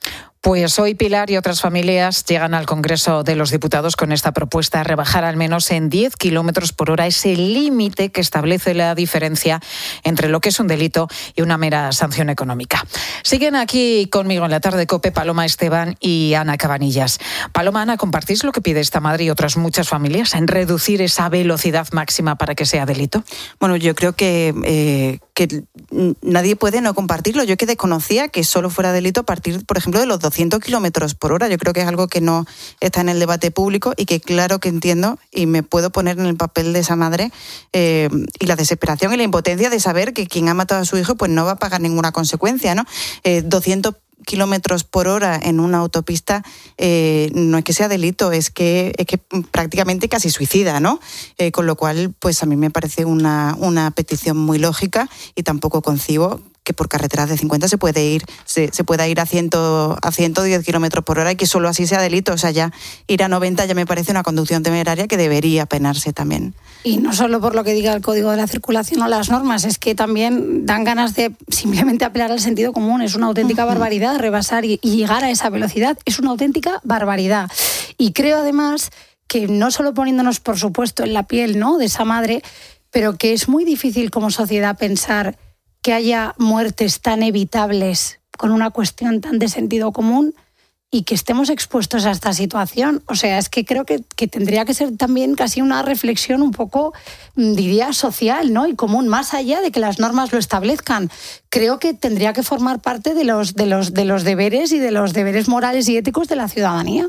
Pues hoy Pilar y otras familias llegan al Congreso de los Diputados con esta propuesta de rebajar al menos en diez kilómetros por hora ese límite que establece la diferencia entre lo que es un delito y una mera sanción económica. Siguen aquí conmigo en la tarde COPE Paloma Esteban y Ana Cabanillas. Paloma, Ana, ¿compartís lo que pide esta madre y otras muchas familias en reducir esa velocidad máxima para que sea delito? Bueno, yo creo que, eh, que nadie puede no compartirlo. Yo que desconocía que solo fuera delito a partir, por ejemplo, de los doscientos kilómetros por hora. Yo creo que es algo que no está en el debate público y que claro que entiendo y me puedo poner en el papel de esa madre eh, y la desesperación y la impotencia de saber que quien ha matado a su hijo pues no va a pagar ninguna consecuencia, ¿no? Eh, doscientos kilómetros por hora en una autopista eh, no es que sea delito, es que es que prácticamente casi suicida, ¿no? Eh, con lo cual, pues a mí me parece una, una petición muy lógica y tampoco concibo que por carreteras de cincuenta se puede ir, se, se pueda ir a, cien, a ciento diez kilómetros por hora y que solo así sea delito. O sea, ya ir a noventa ya me parece una conducción temeraria que debería penarse también. Y no solo por lo que diga el Código de la Circulación o las normas, es que también dan ganas de simplemente apelar al sentido común. Es una auténtica uh-huh. barbaridad rebasar y, y llegar a esa velocidad. Es una auténtica barbaridad. Y creo además que no solo poniéndonos, por supuesto, en la piel, ¿no?, de esa madre, pero que es muy difícil como sociedad pensar que haya muertes tan evitables con una cuestión tan de sentido común y que estemos expuestos a esta situación. O sea, es que creo que, que tendría que ser también casi una reflexión un poco, diría, social, ¿no?, y común, más allá de que las normas lo establezcan. Creo que tendría que formar parte de los, de los, de los deberes y de los deberes morales y éticos de la ciudadanía.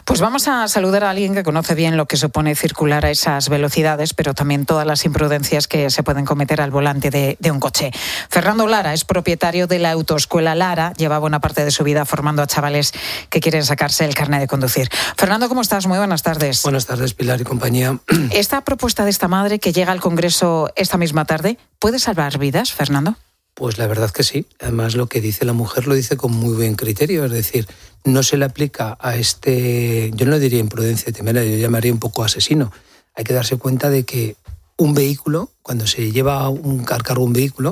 Pues vamos a saludar a alguien que conoce bien lo que supone circular a esas velocidades, pero también todas las imprudencias que se pueden cometer al volante de, de un coche. Fernando Lara es propietario de la Autoescuela Lara, lleva buena parte de su vida formando a chavales que quieren sacarse el carnet de conducir. Fernando, ¿cómo estás? Muy buenas tardes. Buenas tardes, Pilar y compañía. Esta propuesta de esta madre que llega al Congreso esta misma tarde, ¿puede salvar vidas, Fernando? Pues la verdad que sí. Además, lo que dice la mujer lo dice con muy buen criterio. Es decir, no se le aplica a este, yo no diría imprudencia temeraria, yo llamaría un poco asesino. Hay que darse cuenta de que un vehículo, cuando se lleva un cargo un vehículo,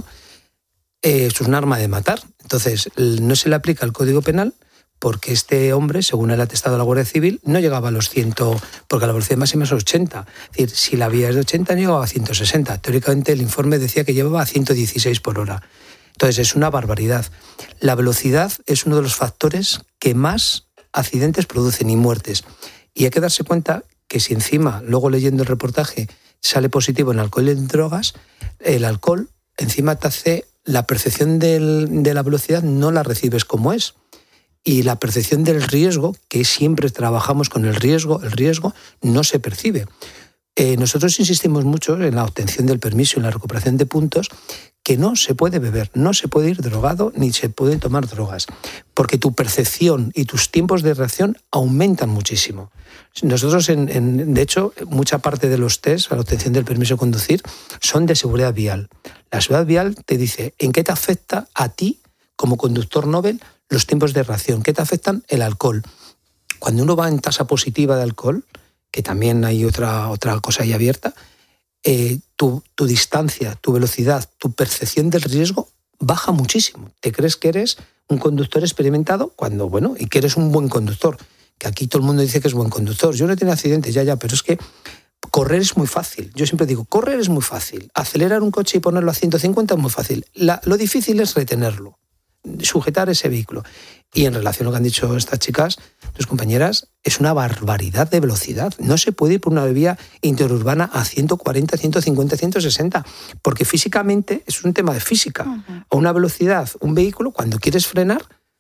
eh, es un arma de matar. Entonces, no se le aplica el Código Penal porque este hombre, según el atestado de la Guardia Civil, no llegaba a los cien, porque la velocidad máxima es ochenta. Es decir, si la vía es de ochenta, no llegaba a ciento sesenta. Teóricamente, el informe decía que llevaba a ciento dieciséis por hora. Entonces, es una barbaridad. La velocidad es uno de los factores que más accidentes producen y muertes. Y hay que darse cuenta que si encima, luego leyendo el reportaje, sale positivo en alcohol y en drogas, el alcohol encima te hace la percepción del, de la velocidad, no la recibes como es. Y la percepción del riesgo, que siempre trabajamos con el riesgo, el riesgo no se percibe. Eh, nosotros insistimos mucho en la obtención del permiso y en la recuperación de puntos, que no se puede beber, no se puede ir drogado ni se puede tomar drogas, porque tu percepción y tus tiempos de reacción aumentan muchísimo. Nosotros, en, en, de hecho, mucha parte de los test a la obtención del permiso de conducir son de seguridad vial. La seguridad vial te dice en qué te afecta a ti, como conductor novel, los tiempos de reacción, qué te afectan el alcohol. Cuando uno va en tasa positiva de alcohol, que también hay otra, otra cosa ahí abierta, eh, tu, tu distancia, tu velocidad, tu percepción del riesgo baja muchísimo. Te crees que eres un conductor experimentado cuando, bueno, y que eres un buen conductor. Que aquí todo el mundo dice que es buen conductor. Yo no he tenido accidentes, ya, ya, pero es que correr es muy fácil. Yo siempre digo, correr es muy fácil. Acelerar un coche y ponerlo a ciento cincuenta es muy fácil. La, lo difícil es retenerlo, sujetar ese vehículo. Y en relación a lo que han dicho estas chicas, tus compañeras, es una barbaridad de velocidad. No se puede ir por una vía interurbana a ciento cuarenta, ciento cincuenta, ciento sesenta, porque físicamente es un tema de física. Uh-huh. A una velocidad, un vehículo, cuando quieres frenar,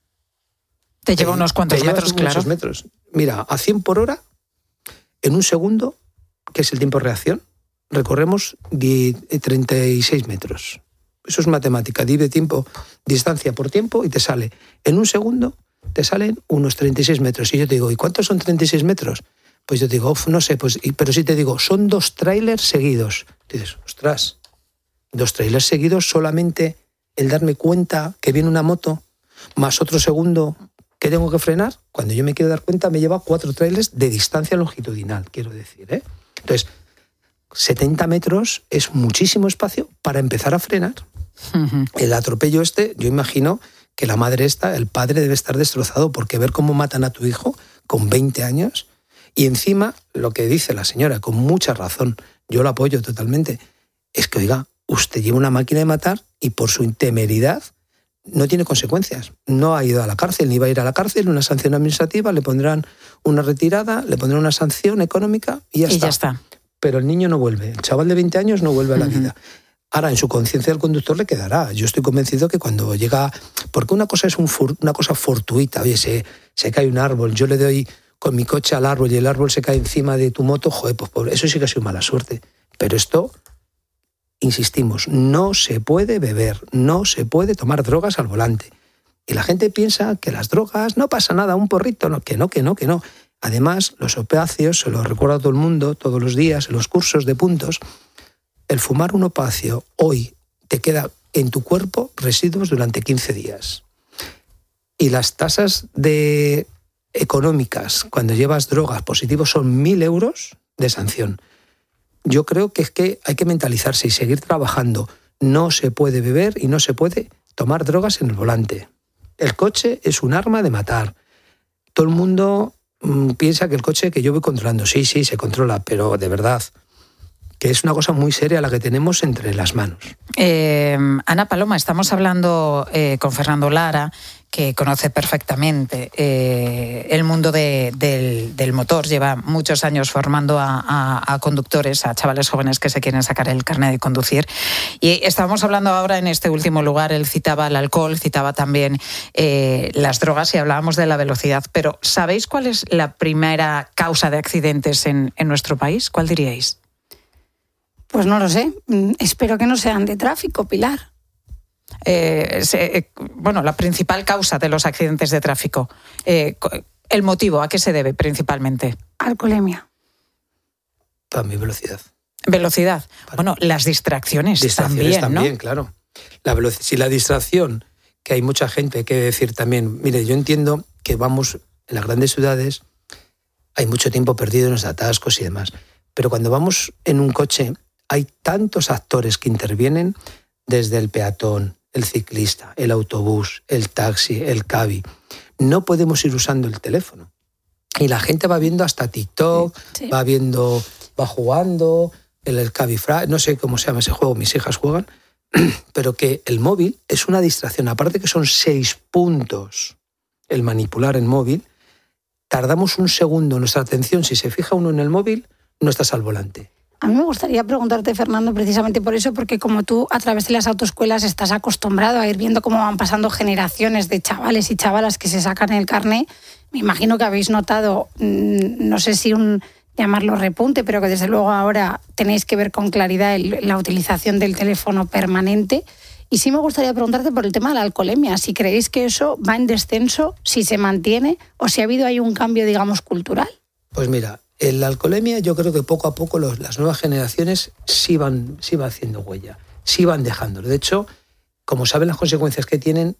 te lleva unos cuantos te metros, claro. metros. Mira, a cien por hora, en un segundo, que es el tiempo de reacción, recorremos treinta y seis metros. Eso es matemática, divide tiempo, distancia por tiempo y te sale. En un segundo te salen unos treinta y seis metros. Y yo te digo, ¿y cuántos son treinta y seis metros? Pues yo te digo, no sé, pues, pero sí te digo, son dos trailers seguidos. Te dices, ostras, dos trailers seguidos, solamente el darme cuenta que viene una moto, más otro segundo que tengo que frenar, cuando yo me quiero dar cuenta me lleva cuatro trailers de distancia longitudinal, quiero decir, ¿eh? Entonces, setenta metros es muchísimo espacio para empezar a frenar. Uh-huh. El atropello este, yo imagino que la madre esta, el padre debe estar destrozado, porque ver cómo matan a tu hijo con veinte años y encima lo que dice la señora, con mucha razón, yo lo apoyo totalmente, es que, oiga, usted lleva una máquina de matar y por su temeridad no tiene consecuencias. No ha ido a la cárcel, ni va a ir a la cárcel, una sanción administrativa, le pondrán una retirada, le pondrán una sanción económica y ya, y está. ya está. Pero el niño no vuelve, el chaval de veinte años no vuelve a la uh-huh. vida. Ahora, en su conciencia del conductor le quedará. Yo estoy convencido que cuando llega... Porque una cosa es un for, una cosa fortuita. Oye, se, se cae un árbol, yo le doy con mi coche al árbol y el árbol se cae encima de tu moto, joder, pues pobre, eso sí que ha sido mala suerte. Pero esto, insistimos, no se puede beber, no se puede tomar drogas al volante. Y la gente piensa que las drogas, no pasa nada, un porrito, no, que no, que no, que no. Además, los opiáceos, se lo recuerda a todo el mundo, todos los días, en los cursos de puntos, el fumar un opiáceo hoy te queda en tu cuerpo residuos durante quince días. Y las tasas de económicas cuando llevas drogas positivos son mil euros de sanción. Yo creo que es que hay que mentalizarse y seguir trabajando. No se puede beber y no se puede tomar drogas en el volante. El coche es un arma de matar. Todo el mundo mmm, piensa que el coche que yo voy controlando, sí, sí, se controla, pero de verdad, que es una cosa muy seria la que tenemos entre las manos. Eh, Ana Paloma, estamos hablando eh, con Fernando Lara, que conoce perfectamente eh, el mundo de, del, del motor, lleva muchos años formando a, a, a conductores, a chavales jóvenes que se quieren sacar el carnet de conducir. Y estábamos hablando ahora en este último lugar, él citaba el alcohol, citaba también eh, las drogas y hablábamos de la velocidad, pero ¿sabéis cuál es la primera causa de accidentes en, en nuestro país? ¿Cuál diríais? Pues no lo sé. Espero que no sean de tráfico, Pilar. Eh, se, eh, bueno, la principal causa de los accidentes de tráfico. Eh, el motivo, ¿a qué se debe principalmente? Alcoholemia. También velocidad. Velocidad. Bueno, las distracciones, distracciones también, ¿no? También, claro. La velocidad, si la distracción, que hay mucha gente, hay que decir también, mire, yo entiendo que vamos en las grandes ciudades, hay mucho tiempo perdido en los atascos y demás, pero cuando vamos en un coche hay tantos actores que intervienen, desde el peatón, el ciclista, el autobús, el taxi, el cabi. No podemos ir usando el teléfono. Y la gente va viendo hasta TikTok, sí. va viendo, va jugando, el, el Cabify, no sé cómo se llama ese juego, mis hijas juegan, pero que el móvil es una distracción. Aparte que son seis puntos el manipular el móvil, tardamos un segundo, nuestra atención, si se fija uno en el móvil, no estás al volante. A mí me gustaría preguntarte, Fernando, precisamente por eso, porque como tú a través de las autoescuelas estás acostumbrado a ir viendo cómo van pasando generaciones de chavales y chavalas que se sacan el carné, me imagino que habéis notado, no sé si un llamarlo repunte, pero que desde luego ahora tenéis que ver con claridad el, la utilización del teléfono permanente. Y sí me gustaría preguntarte por el tema de la alcoholemia, si creéis que eso va en descenso, si se mantiene o si ha habido ahí un cambio, digamos, cultural. Pues mira, en la alcoholemia yo creo que poco a poco los, las nuevas generaciones sí van, sí van haciendo huella, sí van dejándolo. De hecho, como saben las consecuencias que tienen,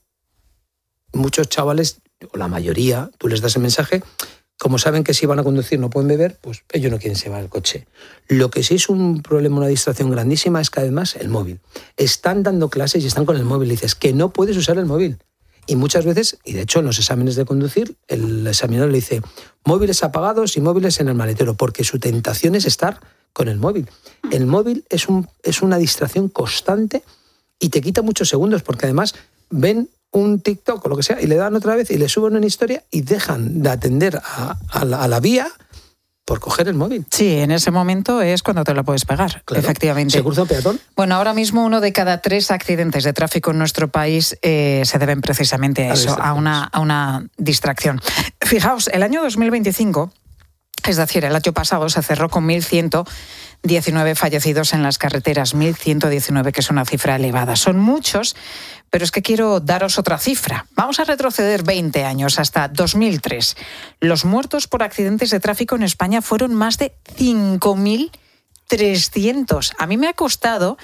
muchos chavales, o la mayoría, tú les das el mensaje, como saben que si van a conducir no pueden beber, pues ellos no quieren llevar el coche. Lo que sí es un problema, una distracción grandísima es que además el móvil. Están dando clases y están con el móvil y dices que no puedes usar el móvil. Y muchas veces, y de hecho en los exámenes de conducir, el examinador le dice móviles apagados y móviles en el maletero, porque su tentación es estar con el móvil. El móvil es, un, es una distracción constante y te quita muchos segundos, porque además ven un TikTok o lo que sea y le dan otra vez y le suben una historia y dejan de atender a, a, la, a la vía por coger el móvil. Sí, en ese momento es cuando te lo puedes pegar, claro, efectivamente. ¿Se cruza un peatón? Bueno, ahora mismo uno de cada tres accidentes de tráfico en nuestro país eh, se deben precisamente a eso, a una, a una distracción. Fijaos, el año dos mil veinticinco, es decir, el año pasado se cerró con mil ciento diecinueve fallecidos en las carreteras, mil ciento diecinueve, que es una cifra elevada. Son muchos, pero es que quiero daros otra cifra. Vamos a retroceder veinte años, hasta dos mil tres. Los muertos por accidentes de tráfico en España fueron más de cinco mil trescientos. A mí me ha costado,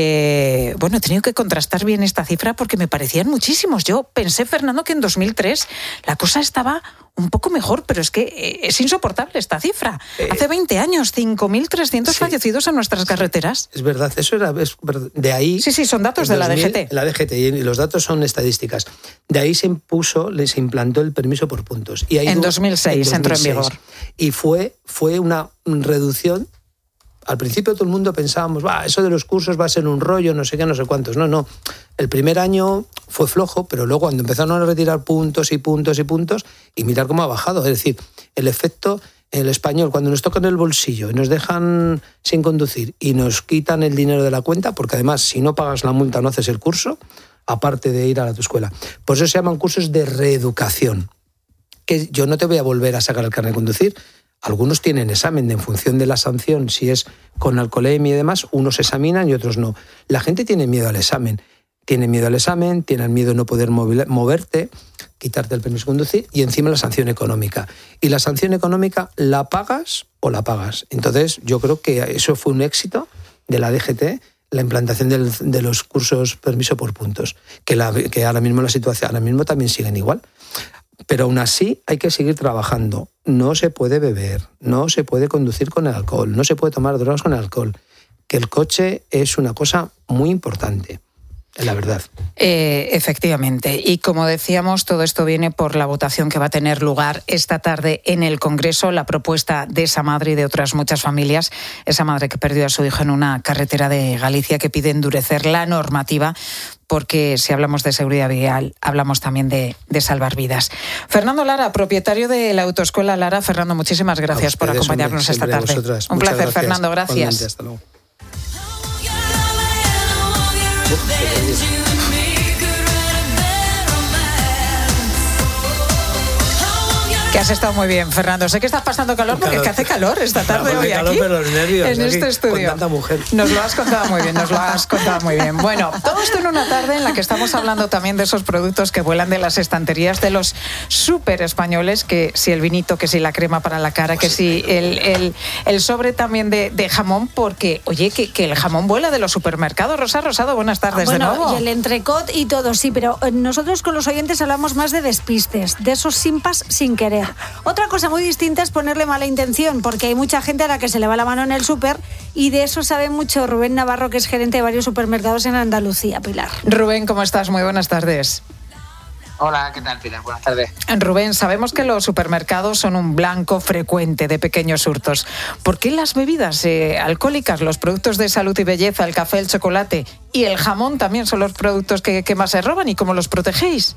eh, bueno, he tenido que contrastar bien esta cifra porque me parecían muchísimos. Yo pensé, Fernando, que en dos mil tres la cosa estaba un poco mejor, pero es que eh, es insoportable esta cifra. Eh, Hace veinte años, cinco mil trescientos sí. fallecidos en nuestras carreteras. Es verdad, eso era es verdad. De ahí... Sí, sí, son datos de la D G T. La D G T, y los datos son estadísticas. De ahí se impuso, les implantó el permiso por puntos. Y en dos mil seis entró en vigor. Y fue, fue una reducción. Al principio todo el mundo pensábamos, va, eso de los cursos va a ser un rollo, no sé qué, no sé cuántos. No, no. El primer año fue flojo, pero luego cuando empezaron a retirar puntos y puntos y puntos, y mirar cómo ha bajado. Es decir, el efecto en el español, cuando nos tocan el bolsillo y nos dejan sin conducir y nos quitan el dinero de la cuenta, porque además si no pagas la multa no haces el curso, aparte de ir a la tu escuela. Por eso se llaman cursos de reeducación. Que yo no te voy a volver a sacar el carnet de conducir. Algunos tienen examen de, en función de la sanción, si es con alcoholemia y demás, unos examinan y otros no. La gente tiene miedo al examen. Tiene miedo al examen, tienen miedo de no poder moverte, quitarte el permiso de conducir y encima la sanción económica. Y la sanción económica la pagas o la pagas. Entonces yo creo que eso fue un éxito de la D G T, la implantación del, de los cursos permiso por puntos, que, la, que ahora mismo la situación, ahora mismo también siguen igual. Pero aún así hay que seguir trabajando. No se puede beber, no se puede conducir con el alcohol, no se puede tomar drogas con el alcohol. Que el coche es una cosa muy importante. es la verdad. Eh, efectivamente. Y como decíamos, todo esto viene por la votación que va a tener lugar esta tarde en el Congreso, la propuesta de esa madre y de otras muchas familias, esa madre que perdió a su hijo en una carretera de Galicia, que pide endurecer la normativa, porque si hablamos de seguridad vial, hablamos también de, de salvar vidas. Fernando Lara, propietario de la autoescuela Lara. Fernando, muchísimas gracias por acompañarnos esta tarde. Un placer, gracias. Fernando, gracias. Hasta luego. Que has estado muy bien, Fernando. Sé que estás pasando calor porque es que hace calor esta tarde hoy calor, aquí, pero los nervios, en aquí, este estudio. Con tanta mujer. Nos lo has contado muy bien, nos lo has contado muy bien. Bueno, todo esto en una tarde en la que estamos hablando también de esos productos que vuelan de las estanterías de los súper españoles, que si el vinito, que si la crema para la cara, que si el, el, el sobre también de, de jamón, porque, oye, que, que el jamón vuela de los supermercados. Rosa Rosado, buenas tardes bueno, de nuevo. Y el entrecot y todo, sí, pero nosotros con los oyentes hablamos más de despistes, de esos simpas sin querer. Otra cosa muy distinta es ponerle mala intención, porque hay mucha gente a la que se le va la mano en el súper, y de eso sabe mucho Rubén Navarro, que es gerente de varios supermercados en Andalucía. Pilar. Rubén, ¿cómo estás? Muy buenas tardes. Hola, ¿qué tal, Pilar? Buenas tardes. Rubén, sabemos que los supermercados son un blanco frecuente de pequeños hurtos. ¿Por qué las bebidas eh, alcohólicas, los productos de salud y belleza, el café, el chocolate y el jamón también son los productos que, que más se roban, y cómo los protegéis?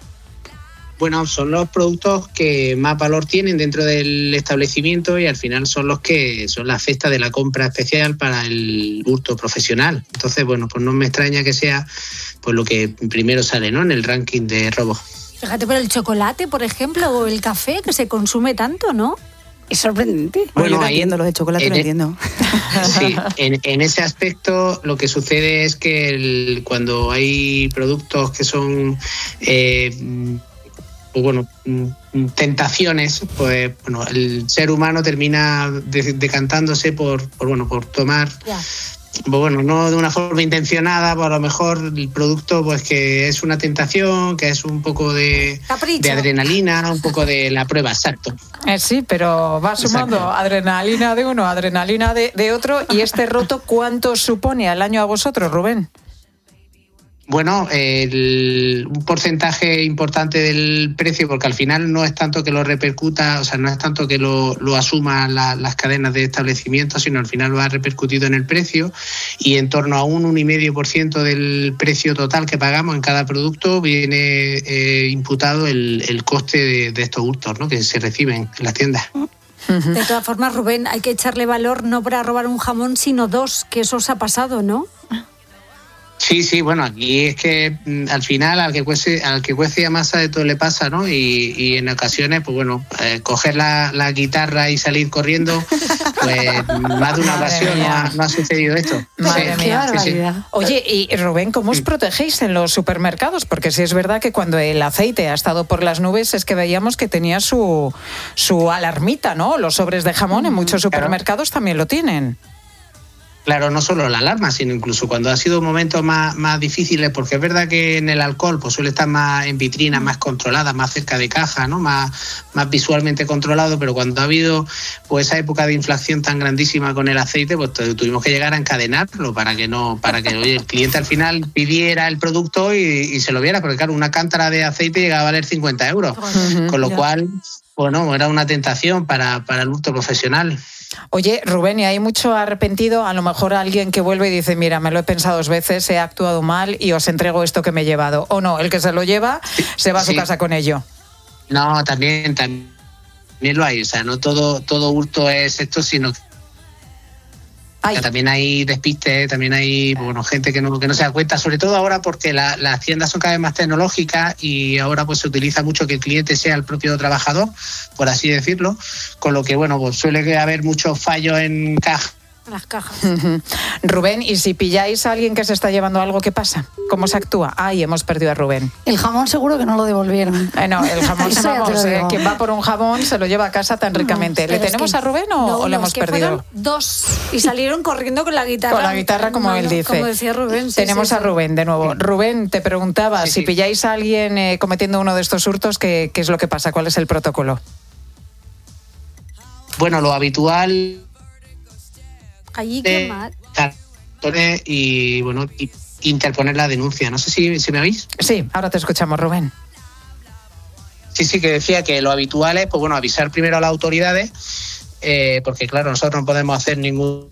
Bueno, son los productos que más valor tienen dentro del establecimiento, y al final son los que son la cesta de la compra especial para el hurto profesional. Entonces, bueno, pues no me extraña que sea pues lo que primero sale, ¿no?, en el ranking de robos. Fíjate, pero el chocolate, por ejemplo, o el café, que se consume tanto, ¿no? Es sorprendente. Bueno, yo no entiendo, los de chocolate no entiendo. Sí, en, en ese aspecto lo que sucede es que el, cuando hay productos que son... Eh, pues bueno, tentaciones, pues bueno, el ser humano termina decantándose por, por bueno, por tomar, yeah. pues bueno, no de una forma intencionada, pero a lo mejor el producto, pues que es una tentación, que es un poco de, de adrenalina, un poco de la prueba, exacto. Eh, sí, pero va sumando exacto. Adrenalina de uno, adrenalina de, de otro, y este roto, ¿cuánto supone al año a vosotros, Rubén? Bueno, el, un porcentaje importante del precio, porque al final no es tanto que lo repercuta, o sea, no es tanto que lo, lo asuma la, las cadenas de establecimientos, sino al final lo ha repercutido en el precio, y en torno a un uno coma cinco por ciento del precio total que pagamos en cada producto viene eh, imputado el, el coste de, de estos hurtos, ¿no?, que se reciben en las tiendas. De todas formas, Rubén, hay que echarle valor no para robar un jamón, sino dos, que eso os ha pasado, ¿no? Sí, sí, bueno, aquí es que mm, al final al que cuece, al que cuece a masa de todo le pasa, ¿no? Y, y en ocasiones, pues bueno, eh, coger la, la guitarra y salir corriendo, pues más de una ocasión no ha, no ha sucedido esto. Madre sí, mía. sí, sí. Oye, y Rubén, ¿cómo os protegéis en los supermercados? Porque sí es verdad que cuando el aceite ha estado por las nubes es que veíamos que tenía su, su alarmita, ¿no? Los sobres de jamón en muchos supermercados claro. también lo tienen. Claro, no solo la alarma, sino incluso cuando ha sido momentos más, más difíciles, porque es verdad que en el alcohol pues suele estar más en vitrina, más controlada, más cerca de caja, ¿no?, más, más visualmente controlado, pero cuando ha habido pues esa época de inflación tan grandísima con el aceite, pues tuvimos que llegar a encadenarlo para que no, para que oye, el cliente al final pidiera el producto y, y se lo viera, porque claro, una cántara de aceite llegaba a valer cincuenta euros, uh-huh, con lo ya. cual, bueno, era una tentación para, para el hurto profesional. Oye, Rubén, ¿y hay mucho arrepentido? A lo mejor alguien que vuelve y dice, mira, me lo he pensado dos veces, he actuado mal y os entrego esto que me he llevado. O no, el que se lo lleva se va a su sí. casa con ello. No, también, también lo hay. O sea, no todo, todo hurto es esto, sino Ay. también hay despistes, también hay bueno, gente que no, que no se da cuenta, sobre todo ahora porque la, las tiendas son cada vez más tecnológicas y ahora pues se utiliza mucho que el cliente sea el propio trabajador, por así decirlo, con lo que bueno, pues suele haber muchos fallos en caja. Las cajas. Rubén, ¿y si pilláis a alguien que se está llevando algo, qué pasa? ¿Cómo se actúa? Ay, hemos perdido a Rubén. El jamón seguro que no lo devolvieron. Eh, no, el jamón, vamos, eh, quien va por un jamón se lo lleva a casa tan ricamente. No, ¿Le tenemos que, a Rubén o, no, o le no, hemos es que perdido? Dos y salieron corriendo con la guitarra. Con la guitarra, como no, él dice. Como decía Rubén. Sí, tenemos sí, a Rubén de nuevo. Sí. Rubén, te preguntaba, sí, si sí. pilláis a alguien eh, cometiendo uno de estos hurtos, ¿qué, ¿qué es lo que pasa? ¿Cuál es el protocolo? Bueno, lo habitual... Allí qué mal. Y bueno, y interponer la denuncia. No sé si, si me oís. Sí, ahora te escuchamos, Rubén. Sí, sí, que decía que lo habitual es, pues bueno, avisar primero a las autoridades, eh, porque claro, nosotros no podemos hacer ningún...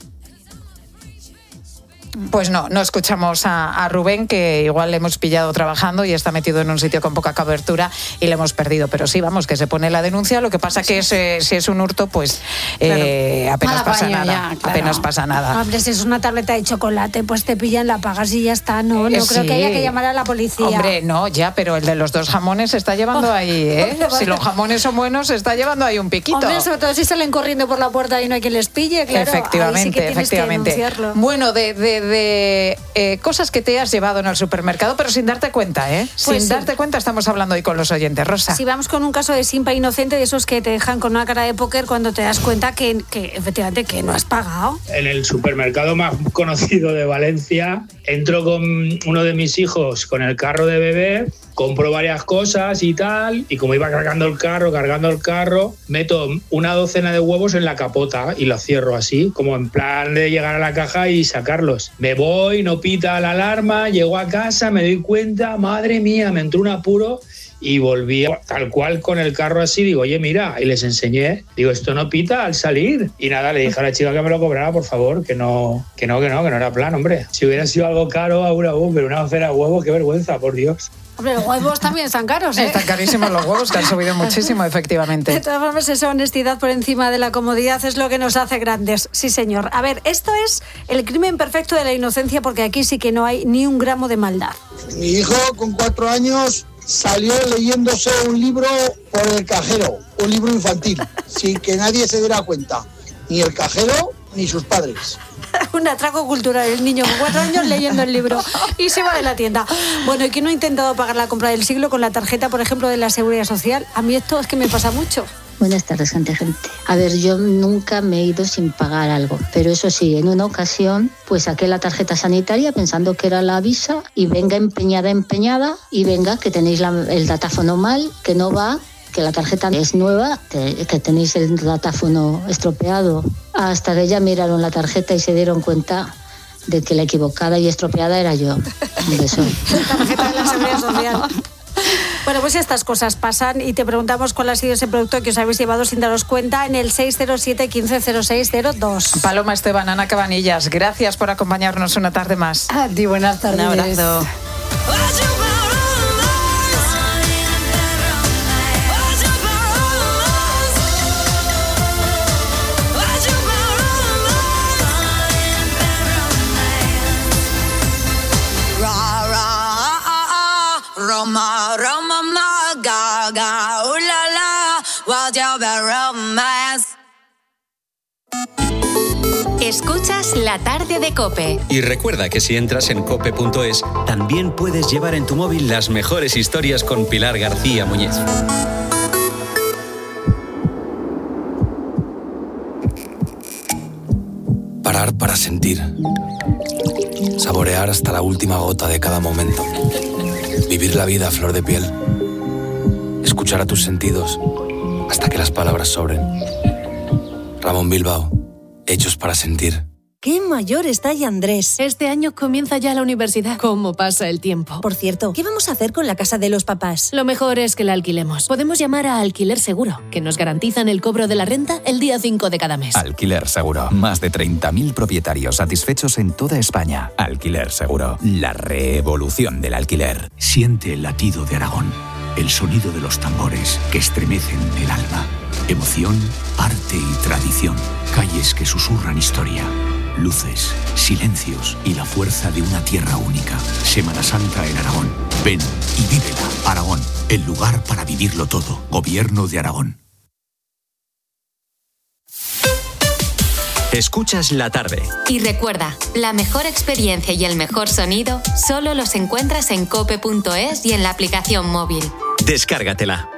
Pues no, no escuchamos a, a Rubén, que igual le hemos pillado trabajando y está metido en un sitio con poca cobertura y le hemos perdido. Pero sí, vamos, que se pone la denuncia. Lo que pasa que es, eh, si es un hurto, pues eh, claro. apenas Mala pasa paño, nada. ya, claro. Apenas pasa nada. Hombre, si es una tableta de chocolate, pues te pillan, la pagas y ya está. No, no Eh, creo sí. que haya que llamar a la policía. Hombre, no, ya, pero el de los dos jamones se está llevando ahí, ¿eh? Si los jamones son buenos, se está llevando ahí un piquito. Hombre, sobre todo si salen corriendo por la puerta y no hay quien les pille, claro. Efectivamente, ahí sí que tienes efectivamente. que denunciarlo. Bueno, de, de, de eh, cosas que te has llevado en el supermercado, pero sin darte cuenta, ¿eh? Pues sin sí. darte cuenta estamos hablando hoy con los oyentes, Rosa. Si vamos con un caso de simpa inocente, de esos que te dejan con una cara de póker cuando te das cuenta que, que efectivamente que no has pagado. En el supermercado más conocido de Valencia, entro con uno de mis hijos con el carro de bebé, compro varias cosas y tal, y como iba cargando el carro, cargando el carro, meto una docena de huevos en la capota y los cierro así, como en plan de llegar a la caja y sacarlos. Me voy, no pita la alarma, llego a casa, me doy cuenta, madre mía, me entró un apuro y volví tal cual con el carro así, digo, oye, mira, y les enseñé, digo, esto no pita al salir. Y nada, le dije a la chica que me lo cobrara, por favor, que no, que no, que no, que no era plan, hombre. Si hubiera sido algo caro, aún, aún, pero una docena de huevos, qué vergüenza, por Dios. Hombre, los huevos también están caros, ¿eh? Están carísimos los huevos, que han subido muchísimo, efectivamente. De todas formas, esa honestidad por encima de la comodidad es lo que nos hace grandes. Sí, señor. A ver, esto es el crimen perfecto de la inocencia, porque aquí sí que no hay ni un gramo de maldad. Mi hijo, con cuatro años, salió leyéndose un libro por el cajero, un libro infantil, sin que nadie se diera cuenta, ni el cajero ni sus padres. Un atraco cultural, el niño con cuatro años leyendo el libro y se va de la tienda. Bueno, ¿y quién no ha intentado pagar la compra del siglo con la tarjeta, por ejemplo, de la Seguridad Social? A mí esto es que me pasa mucho. Buenas tardes, gente, gente. A ver, yo nunca me he ido sin pagar algo, pero eso sí, en una ocasión, pues saqué la tarjeta sanitaria pensando que era la Visa y venga empeñada, empeñada, y venga que tenéis la, el datáfono mal, que no va, que la tarjeta es nueva, que, que tenéis el datáfono estropeado. Hasta que ya miraron la tarjeta y se dieron cuenta de que la equivocada y estropeada era yo. Un beso. La tarjeta de la Seguridad Social. Bueno, pues estas cosas pasan y te preguntamos cuál ha sido ese producto que os habéis llevado sin daros cuenta en el seis cero siete, quince cero seis cero dos. Paloma Esteban, Ana Cabanillas, gracias por acompañarnos una tarde más. A ti, buenas tardes. Un abrazo. Roma, Roma, ma, ga, ga, ooh la la, what's your bad romance? Escuchas La Tarde de COPE. Y recuerda que si entras en cope punto es, también puedes llevar en tu móvil las mejores historias con Pilar García Muñiz. Parar para sentir. Saborear hasta la última gota de cada momento. Vivir la vida a flor de piel. Escuchar a tus sentidos hasta que las palabras sobren. Ramón Bilbao, hechos para sentir. ¡Qué mayor está ya Andrés! Este año comienza ya la universidad. ¿Cómo pasa el tiempo? Por cierto, ¿qué vamos a hacer con la casa de los papás? Lo mejor es que la alquilemos. Podemos llamar a Alquiler Seguro, que nos garantizan el cobro de la renta el día cinco de cada mes. Alquiler Seguro. Más de treinta mil propietarios satisfechos en toda España. Alquiler Seguro. La revolución del alquiler. Siente el latido de Aragón. El sonido de los tambores que estremecen el alma. Emoción, arte y tradición. Calles que susurran historia. Luces, silencios y la fuerza de una tierra única. Semana Santa en Aragón. Ven y vívela. Aragón, el lugar para vivirlo todo. Gobierno de Aragón. Escuchas La Tarde. Y recuerda, la mejor experiencia y el mejor sonido solo los encuentras en cope punto es y en la aplicación móvil. Descárgatela.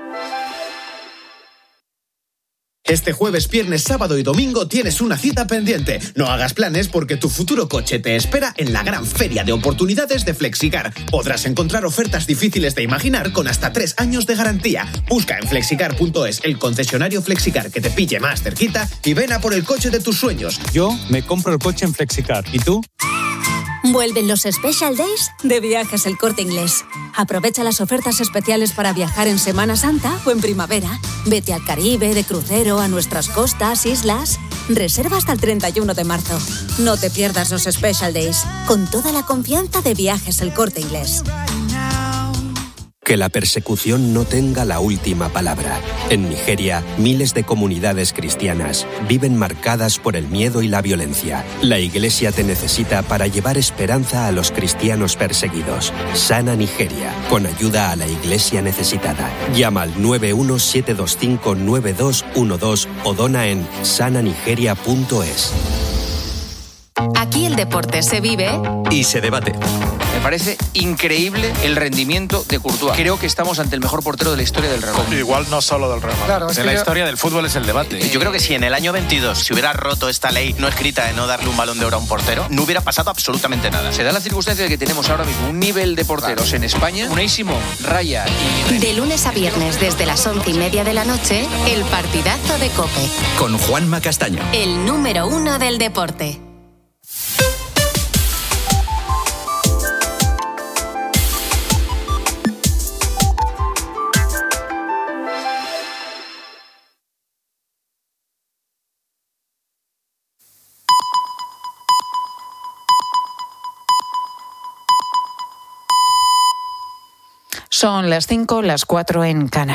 Este jueves, viernes, sábado y domingo tienes una cita pendiente. No hagas planes porque tu futuro coche te espera en la gran feria de oportunidades de Flexicar. Podrás encontrar ofertas difíciles de imaginar con hasta tres años de garantía. Busca en flexicar punto es el concesionario Flexicar que te pille más cerquita y ven a por el coche de tus sueños. Yo me compro el coche en Flexicar. ¿Y tú? Vuelven los Special Days de Viajes El Corte Inglés. Aprovecha las ofertas especiales para viajar en Semana Santa o en primavera. Vete al Caribe, de crucero, a nuestras costas, islas. Reserva hasta el treinta y uno de marzo. No te pierdas los Special Days. Con toda la confianza de Viajes El Corte Inglés. Que la persecución no tenga la última palabra. En Nigeria, miles de comunidades cristianas viven marcadas por el miedo y la violencia. La Iglesia te necesita para llevar esperanza a los cristianos perseguidos. Sana Nigeria, con ayuda a la Iglesia necesitada. Llama al nueve uno siete dos cinco nueve dos uno dos o dona en sana nigeria punto es. Aquí el deporte se vive y se debate. Me parece increíble el rendimiento de Courtois. Creo que estamos ante el mejor portero de la historia del Real Madrid. Igual no solo del Real Madrid. Claro, es de que la yo... historia del fútbol es el debate. Yo creo que si en el año veintidós se hubiera roto esta ley no escrita de no darle un balón de oro a un portero, no hubiera pasado absolutamente nada. Se da la circunstancia de que tenemos ahora mismo un nivel de porteros claro. en España. Unai Simón, Raya y... De lunes a viernes desde las once y media de la noche, el partidazo de COPE. Con Juanma Castaño. El número uno del deporte. Son las cinco, las cuatro en Canarias.